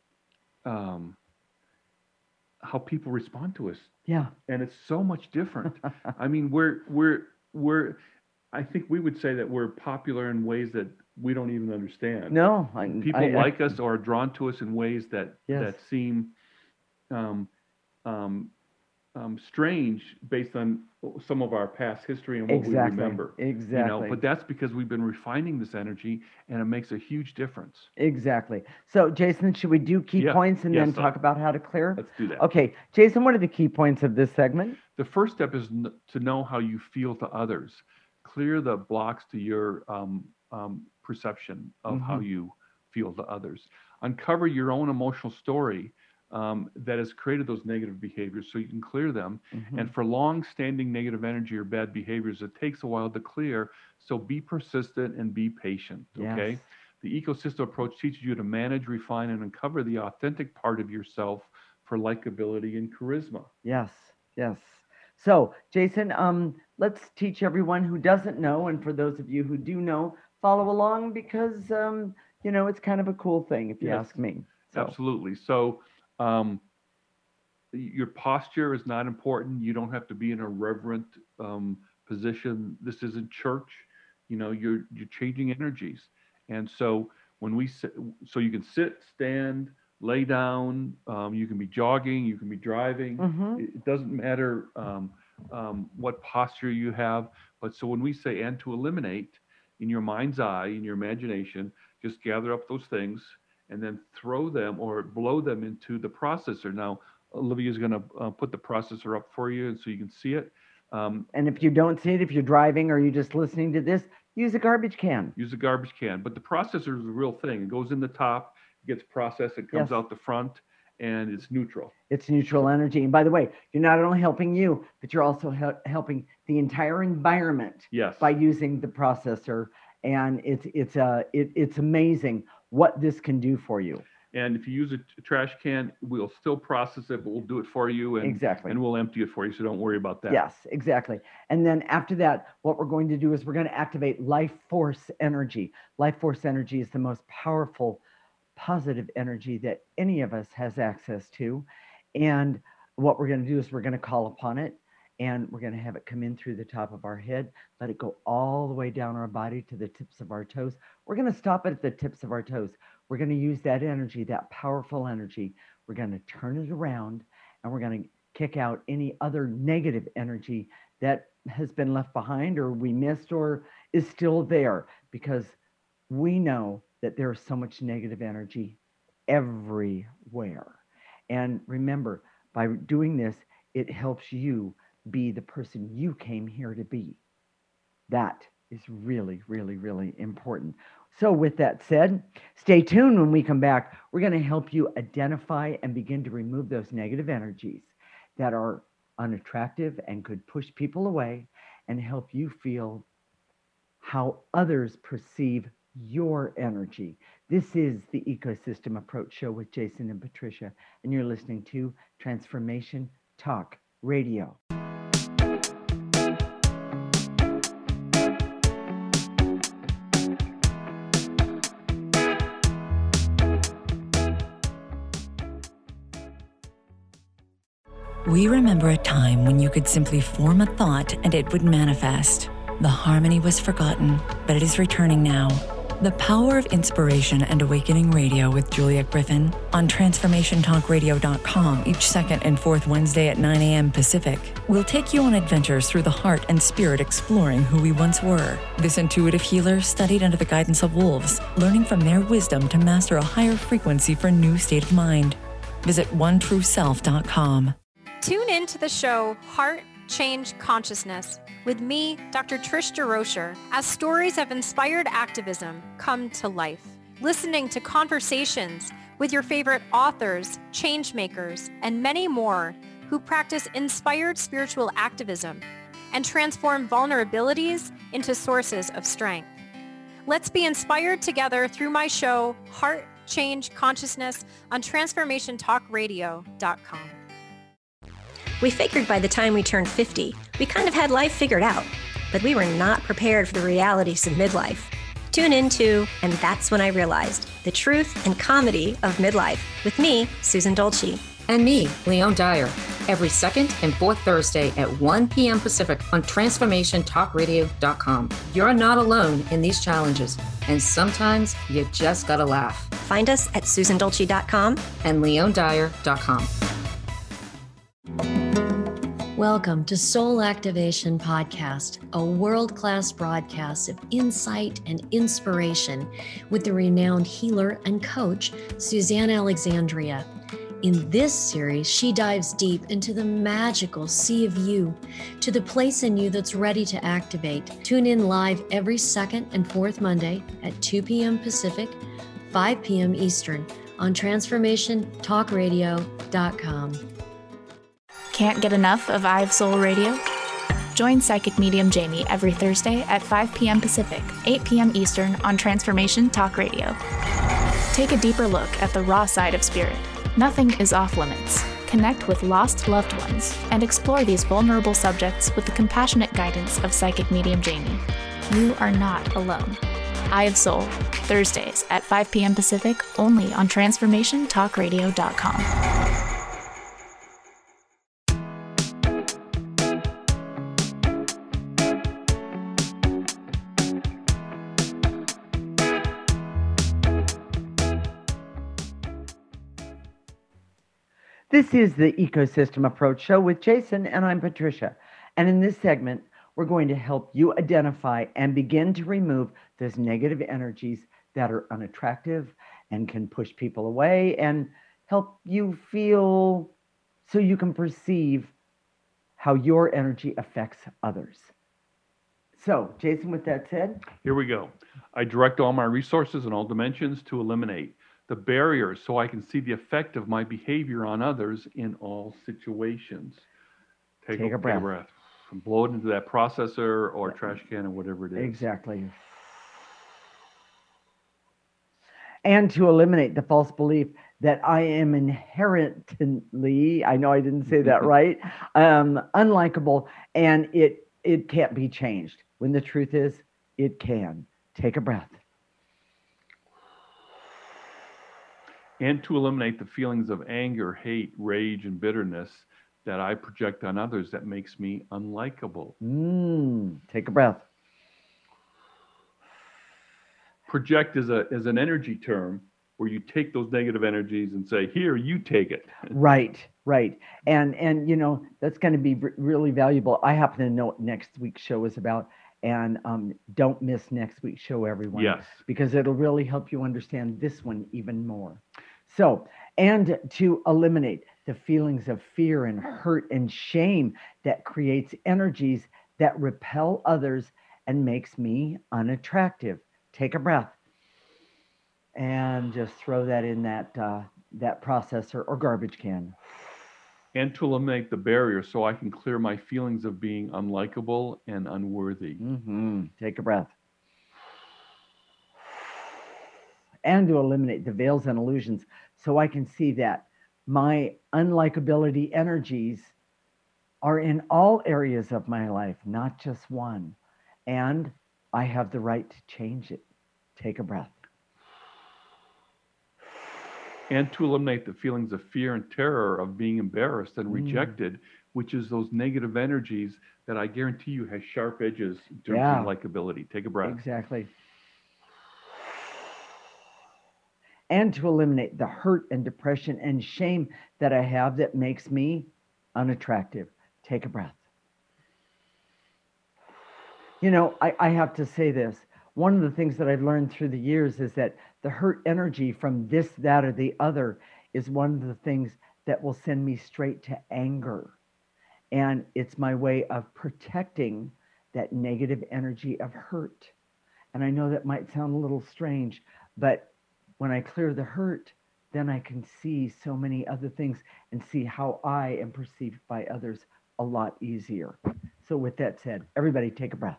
S1: um, how people respond to us.
S2: Yeah.
S1: And it's so much different. I mean, we're we're we're I think we would say that we're popular in ways that we don't even understand.
S2: No, I,
S1: people
S2: I,
S1: like
S2: I,
S1: us or are drawn to us in ways that
S2: yes.
S1: that seem um, um, um, strange based on some of our past history and what
S2: Exactly.
S1: we remember.
S2: Exactly.
S1: You know, but that's because we've been refining this energy, and it makes a huge difference.
S2: Exactly. So, Jason, should we do key
S1: Yeah.
S2: points and
S1: Yes,
S2: then
S1: so-
S2: talk about how to clear?
S1: Let's do that.
S2: Okay, Jason, what are the key points of this segment?
S1: The first step is n- to know how you feel to others. Clear the blocks to your um, um, perception of how
S2: Mhm.
S1: you feel to others. Uncover your own emotional story um, that has created those negative behaviors so you can clear them.
S2: Mhm.
S1: And for long-standing negative energy or bad behaviors, it takes a while to clear. So be persistent and be patient, okay?
S2: Yes.
S1: The ecosystem approach teaches you to manage, refine, and uncover the authentic part of yourself for likability and charisma.
S2: Yes, yes. So, Jason, um, let's teach everyone who doesn't know, and for those of you who do know, follow along because, um, you know, it's kind of a cool thing if you
S1: Yes.
S2: ask me. So,
S1: Absolutely. So um, your posture is not important. You don't have to be in a reverent um, position. This isn't church. You know, you're you're changing energies. And so when we sit, so you can sit, stand, lay down. Um, you can be jogging. You can be driving.
S2: Mhm.
S1: It, it doesn't matter um, um, what posture you have. But so when we say and to eliminate, in your mind's eye, in your imagination, just gather up those things and then throw them or blow them into the processor. Now, Olivia is going to uh, put the processor up for you so you can see it. Um,
S2: and if you don't see it, if you're driving or you're just listening to this, use a garbage can.
S1: use a garbage can. But the processor is a real thing. It goes in the top, gets processed, it comes
S2: Yes.
S1: out the front, and it's neutral.
S2: It's neutral energy. And by the way, you're not only helping you, but you're also hel- helping the entire environment
S1: Yes.
S2: by using the processor. And it's it's uh, it, it's amazing what this can do for you.
S1: And if you use a t- trash can, we'll still process it, but we'll do it for you. And,
S2: Exactly.
S1: And we'll empty it for you, so don't worry about that.
S2: Yes, exactly. And then after that, what we're going to do is we're going to activate life force energy. Life force energy is the most powerful, positive energy that any of us has access to. And what we're going to do is we're going to call upon it, and we're going to have it come in through the top of our head, let it go all the way down our body to the tips of our toes. We're going to stop it at the tips of our toes. We're going to use that energy, that powerful energy. We're going to turn it around, and we're going to kick out any other negative energy that has been left behind or we missed or is still there, because we know that there is so much negative energy everywhere. And remember, by doing this, it helps you be the person you came here to be. That is really, really, really important. So with that said, stay tuned. When we come back, we're going to help you identify and begin to remove those negative energies that are unattractive and could push people away, and help you feel how others perceive your energy. This is the Ecosystem Approach Show with Jason and Patricia, and you're listening to Transformation Talk Radio.
S13: We remember a time when you could simply form a thought and it would manifest. The harmony was forgotten, but it is returning now. The Power of Inspiration and Awakening Radio with Julia Griffin on transformation talk radio dot com each second and fourth Wednesday at nine a.m. Pacific. We'll take you on adventures through the heart and spirit, exploring who we once were. This intuitive healer studied under the guidance of wolves, learning from their wisdom to master a higher frequency for a new state of mind. Visit one true self dot com.
S14: Tune in to the show Heart Change Consciousness with me, Doctor Trish DeRocher, as stories of inspired activism come to life. Listening to conversations with your favorite authors, change makers, and many more who practice inspired spiritual activism and transform vulnerabilities into sources of strength. Let's be inspired together through my show Heart Change Consciousness on transformation talk radio dot com.
S15: We figured by the time we turned fifty, we kind of had life figured out, but we were not prepared for the realities of midlife. Tune into And That's When I Realized, the truth and comedy of midlife, with me, Susan Dolce.
S16: And me, Leon Dyer, every second and fourth Thursday at one p.m. Pacific on transformation talk radio dot com. You're not alone in these challenges, and sometimes you just gotta laugh.
S15: Find us at susan dolce dot com
S16: and leon dyer dot com.
S17: Welcome to Soul Activation Podcast, a world-class broadcast of insight and inspiration with the renowned healer and coach, Suzanne Alexandria. In this series, she dives deep into the magical sea of you, to the place in you that's ready to activate. Tune in live every second and fourth Monday at two p.m. Pacific, five p.m. Eastern on transformation talk radio dot com.
S4: Can't get enough of I Have Soul Radio? Join Psychic Medium Jamie every Thursday at five p.m. Pacific, eight p.m. Eastern on Transformation Talk Radio. Take a deeper look at the raw side of spirit. Nothing is off limits. Connect with lost loved ones and explore these vulnerable subjects with the compassionate guidance of Psychic Medium Jamie. You are not alone. I Have Soul, Thursdays at five p.m. Pacific, only on transformation talk radio dot com.
S2: This is the Ecosystem Approach Show with Jason, and I'm Patricia. And in this segment, we're going to help you identify and begin to remove those negative energies that are unattractive and can push people away, and help you feel so you can perceive how your energy affects others. So, Jason, with that said,
S1: here we go. I direct all my resources in all dimensions to eliminate the barriers so I can see the effect of my behavior on others in all situations. Take,
S2: Take
S1: a,
S2: a breath.
S1: Take a breath. And blow it into that processor or trash can or whatever it is.
S2: Exactly. And to eliminate the false belief that I am inherently, I know I didn't say that right, um, unlikable, and it it can't be changed. When the truth is, it can. Take a breath.
S1: And to eliminate the feelings of anger, hate, rage, and bitterness that I project on others that makes me unlikable.
S2: Mm, take a breath.
S1: Project is a is an energy term where you take those negative energies and say, here, you take it.
S2: Right, right. And, and you know, that's going to be r- really valuable. I happen to know what next week's show is about. And um, don't miss next week's show, everyone.
S1: Yes.
S2: Because it'll really help you understand this one even more. So, and to eliminate the feelings of fear and hurt and shame that creates energies that repel others and makes me unattractive. Take a breath and just throw that in that uh, that processor or garbage can.
S1: And to eliminate the barrier so I can clear my feelings of being unlikable and unworthy.
S2: Mm-hmm. Take a breath. And to eliminate the veils and illusions so I can see that my unlikability energies are in all areas of my life, not just one. And I have the right to change it. Take a breath.
S1: And to eliminate the feelings of fear and terror of being embarrassed and
S2: Mm.
S1: rejected, which is those negative energies that I guarantee you has sharp edges in terms
S2: Yeah.
S1: of likability. Take a breath.
S2: Exactly. And to eliminate the hurt and depression and shame that I have that makes me unattractive. Take a breath. You know, I, I have to say this. One of the things that I've learned through the years is that the hurt energy from this, that, or the other is one of the things that will send me straight to anger. And it's my way of protecting that negative energy of hurt. And I know that might sound a little strange, but when I clear the hurt, then I can see so many other things and see how I am perceived by others a lot easier. So with that said, everybody take a breath.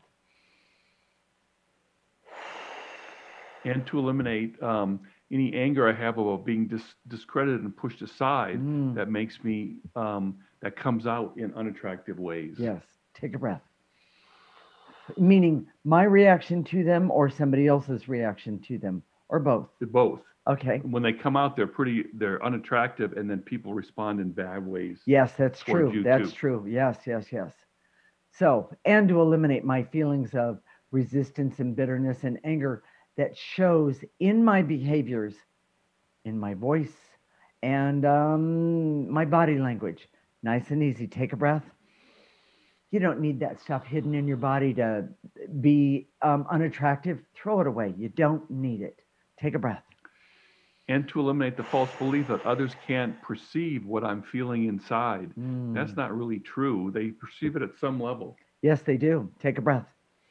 S1: And to eliminate um, any anger I have about being dis- discredited and pushed aside
S2: Mm.
S1: that makes me, um, that comes out in unattractive ways.
S2: Yes, take a breath. Meaning my reaction to them or somebody else's reaction to them, or both.
S1: Both.
S2: Okay.
S1: When they come out, they're pretty, they're unattractive, and then people respond in bad ways.
S2: Yes, that's
S1: towards
S2: true.
S1: you,
S2: That's
S1: too.
S2: true. Yes, yes, yes. So, and to eliminate my feelings of resistance and bitterness and anger that shows in my behaviors, in my voice, and um, my body language. Nice and easy. Take a breath. You don't need that stuff hidden in your body to be um, unattractive. Throw it away. You don't need it. Take a breath.
S1: And to eliminate the false belief that others can't perceive what I'm feeling inside.
S2: Mm.
S1: That's not really true. They perceive it at some level.
S2: Yes, they do. Take a breath.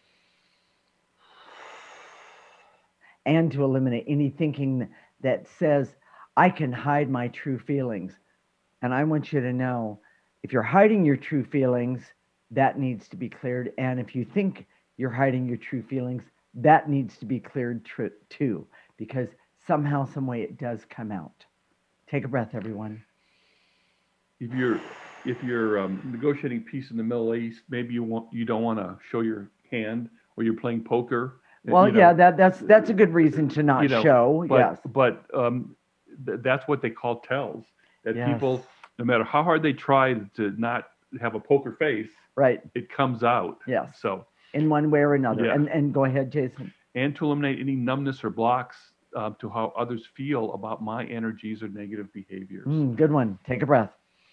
S2: And to eliminate any thinking that says, I can hide my true feelings. And I want you to know, if you're hiding your true feelings, that needs to be cleared. And if you think you're hiding your true feelings, that needs to be cleared tr- too, because somehow, some way it does come out. Take a breath, everyone.
S1: If you're if you're um, negotiating peace in the Middle East, maybe you want you don't want to show your hand, or you're playing poker.
S2: Well,
S1: you know,
S2: yeah, that that's that's a good reason to not
S1: you know,
S2: show.
S1: But,
S2: yes,
S1: but um, th- that's what they call tells. That
S2: Yes.
S1: people, no matter how hard they try to not have a poker face,
S2: right,
S1: it comes out.
S2: Yes.
S1: So
S2: in one way or another.
S1: Yeah.
S2: And and go ahead, Jason.
S1: and to eliminate any numbness or blocks uh, to how others feel about my energies or negative behaviors.
S2: Mm, good one. Take a breath.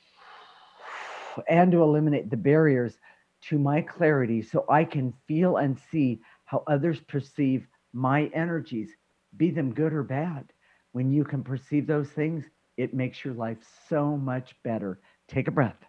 S2: And to eliminate the barriers to my clarity so I can feel and see how others perceive my energies, be them good or bad. When you can perceive those things, it makes your life so much better. Take a breath.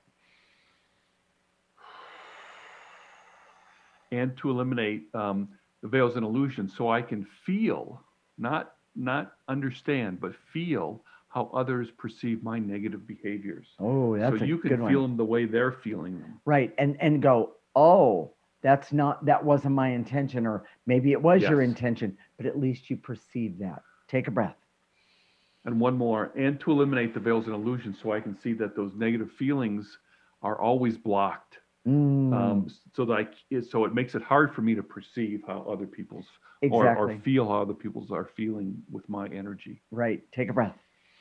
S1: And to eliminate um, the veils and illusions so I can feel, not not understand, but feel how others perceive my negative behaviors.
S2: Oh, that's
S1: so
S2: a
S1: you can
S2: good
S1: feel
S2: one.
S1: them the way they're feeling them.
S2: Right. And and go, oh, that's not, that wasn't my intention, or maybe it was your
S1: Yes.
S2: intention, but at least you perceive that. Take a breath.
S1: And one more, and to eliminate the veils and illusions so I can see that those negative feelings are always blocked.
S2: Mm.
S1: Um, so that I, c- so it makes it hard for me to perceive how other people's or, or
S2: Exactly.
S1: feel how other people's are feeling with my energy.
S2: Right. Take a breath.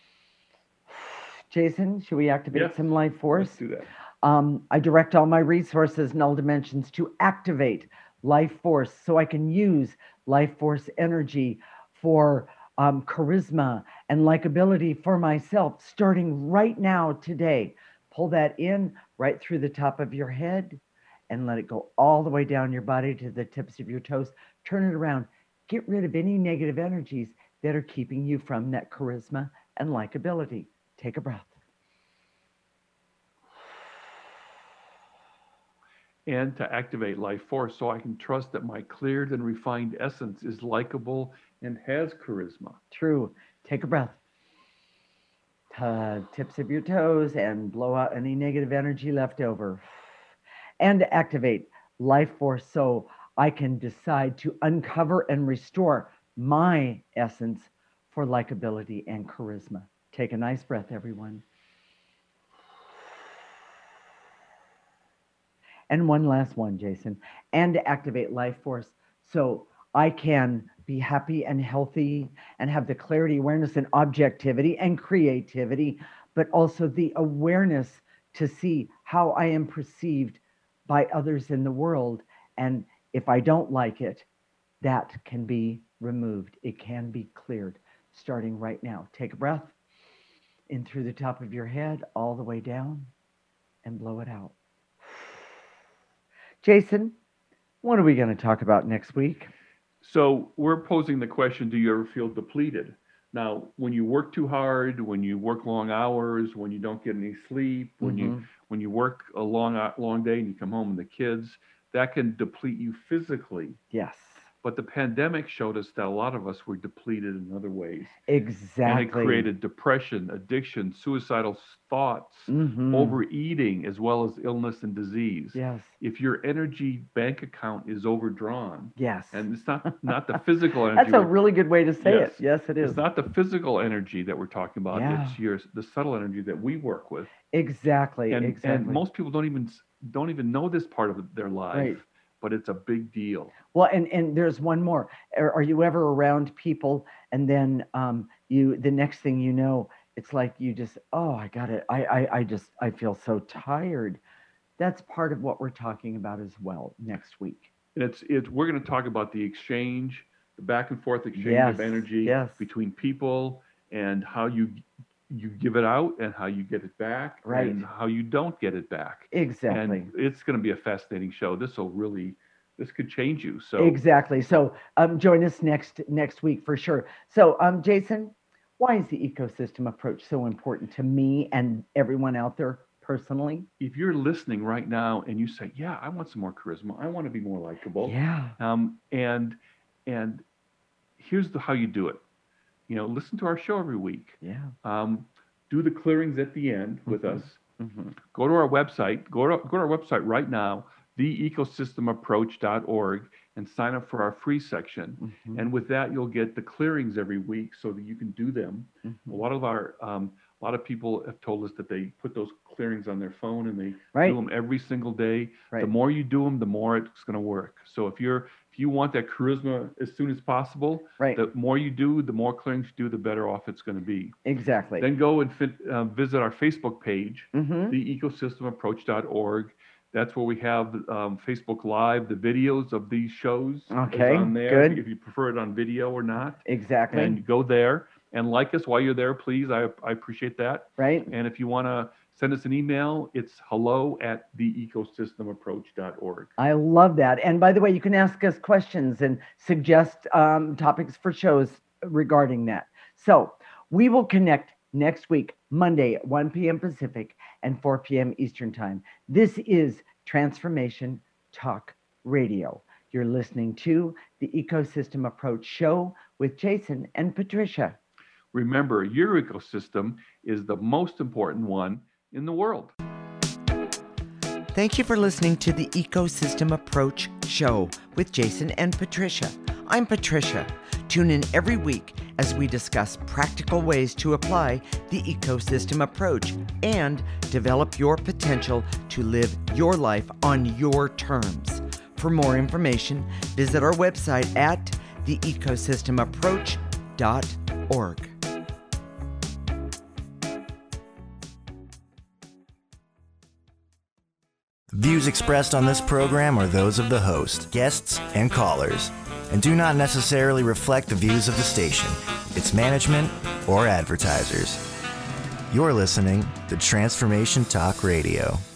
S2: Jason, should we activate
S1: Yeah.
S2: some life force?
S1: Let's do that.
S2: Um, I direct all my resources in all dimensions to activate life force so I can use life force energy for um, charisma and likability for myself, starting right now today. Pull that in right through the top of your head and let it go all the way down your body to the tips of your toes. Turn it around. Get rid of any negative energies that are keeping you from that charisma and likability. Take a breath.
S1: And to activate life force so I can trust that my cleared and refined essence is likable and has charisma.
S2: True. Take a breath. Uh, tips of your toes and blow out any negative energy left over. And to activate life force so I can decide to uncover and restore my essence for likability and charisma. Take a nice breath, everyone. And one last one, Jason. And to activate life force so I can be happy and healthy and have the clarity, awareness, and objectivity and creativity, but also the awareness to see how I am perceived by others in the world. And if I don't like it, that can be removed. It can be cleared starting right now. Take a breath in through the top of your head, all the way down, and blow it out. Jason, what are we going to talk about next week?
S1: So we're posing the question, do you ever feel depleted? Now, when you work too hard, when you work long hours, when you don't get any sleep, when you
S2: Mhm.
S1: when you work a long uh, long day and you come home and the kids, that can deplete you physically.
S2: Yes,
S1: But the pandemic showed us that a lot of us were depleted in other ways.
S2: exactly.
S1: And it created depression, addiction, suicidal s- thoughts,
S2: Mhm.
S1: overeating, as well as illness and disease.
S2: Yes.
S1: If your energy bank account is overdrawn,
S2: Yes.
S1: and it's not not the physical energy.
S2: That's a
S1: we're-
S2: really good way to say
S1: Yes.
S2: it. Yes, it is.
S1: It's not the physical energy that we're talking about.
S2: Yeah.
S1: It's your the subtle energy that we work with.
S2: Exactly.
S1: And
S2: exactly.
S1: and most people don't even s- don't even know this part of their life,
S2: Right.
S1: but it's a big deal.
S2: Well, and, and there's one more. Are, are you ever around people and then um, you, the next thing you know, it's like you just, oh, I got it. I, I, I just, I feel so tired. That's part of what we're talking about as well next week.
S1: And it's it's we're going to talk about the exchange, the back and forth exchange
S2: Yes,
S1: of energy
S2: yes.
S1: between people, and how you you give it out and how you get it back,
S2: Right.
S1: and how you don't get it back.
S2: Exactly.
S1: And it's going to be a fascinating show. This will really, this could change you. So
S2: Exactly. So um, join us next next week for sure. So um, Jason, why is the ecosystem approach so important to me and everyone out there personally?
S1: if you're listening right now and you say, yeah, I want some more charisma, I want to be more likable.
S2: Yeah.
S1: Um, and and here's the, how you do it. You know, listen to our show every week.
S2: Yeah.
S1: Um, do the clearings at the end with
S2: Mhm.
S1: us.
S2: Mm-hmm.
S1: Go to our website. Go to go to our website right now, the ecosystem approach dot org, and sign up for our free section.
S2: Mm-hmm.
S1: And with that, you'll get the clearings every week so that you can do them.
S2: Mm-hmm.
S1: A lot of our um, a lot of people have told us that they put those clearings on their phone and they
S2: Right.
S1: do them every single day.
S2: Right.
S1: The more you do them, the more it's going to work. So if you're if you want that charisma as soon as possible,
S2: Right.
S1: the more you do, the more clearings you do, the better off it's going to be.
S2: Exactly.
S1: Then go and fit, uh, visit our Facebook page,
S2: Mhm.
S1: the ecosystem approach dot org. That's where we have um, Facebook Live, the videos of these shows is
S2: Okay,
S1: on there,
S2: good.
S1: if you prefer it on video or not.
S2: Exactly.
S1: And go there and like us while you're there, please. I, I appreciate that.
S2: Right.
S1: And if you want to send us an email, it's hello at the ecosystem approach dot org.
S2: I love that. And by the way, you can ask us questions and suggest um, topics for shows regarding that. So we will connect next week, Monday at one p.m. Pacific and four p.m. Eastern Time. This is Transformation Talk Radio. You're listening to the Ecosystem Approach Show with Jason and Patricia.
S1: Remember, your ecosystem is the most important one in the world.
S2: Thank you for listening to the Ecosystem Approach Show with Jason and Patricia. I'm Patricia. Tune in every week as we discuss practical ways to apply the ecosystem approach and develop your potential to live your life on your terms. For more information, visit our website at the ecosystem approach dot org.
S18: Views expressed on this program are those of the host, guests, and callers, and do not necessarily reflect the views of the station, its management, or advertisers. You're listening to Transformation Talk Radio.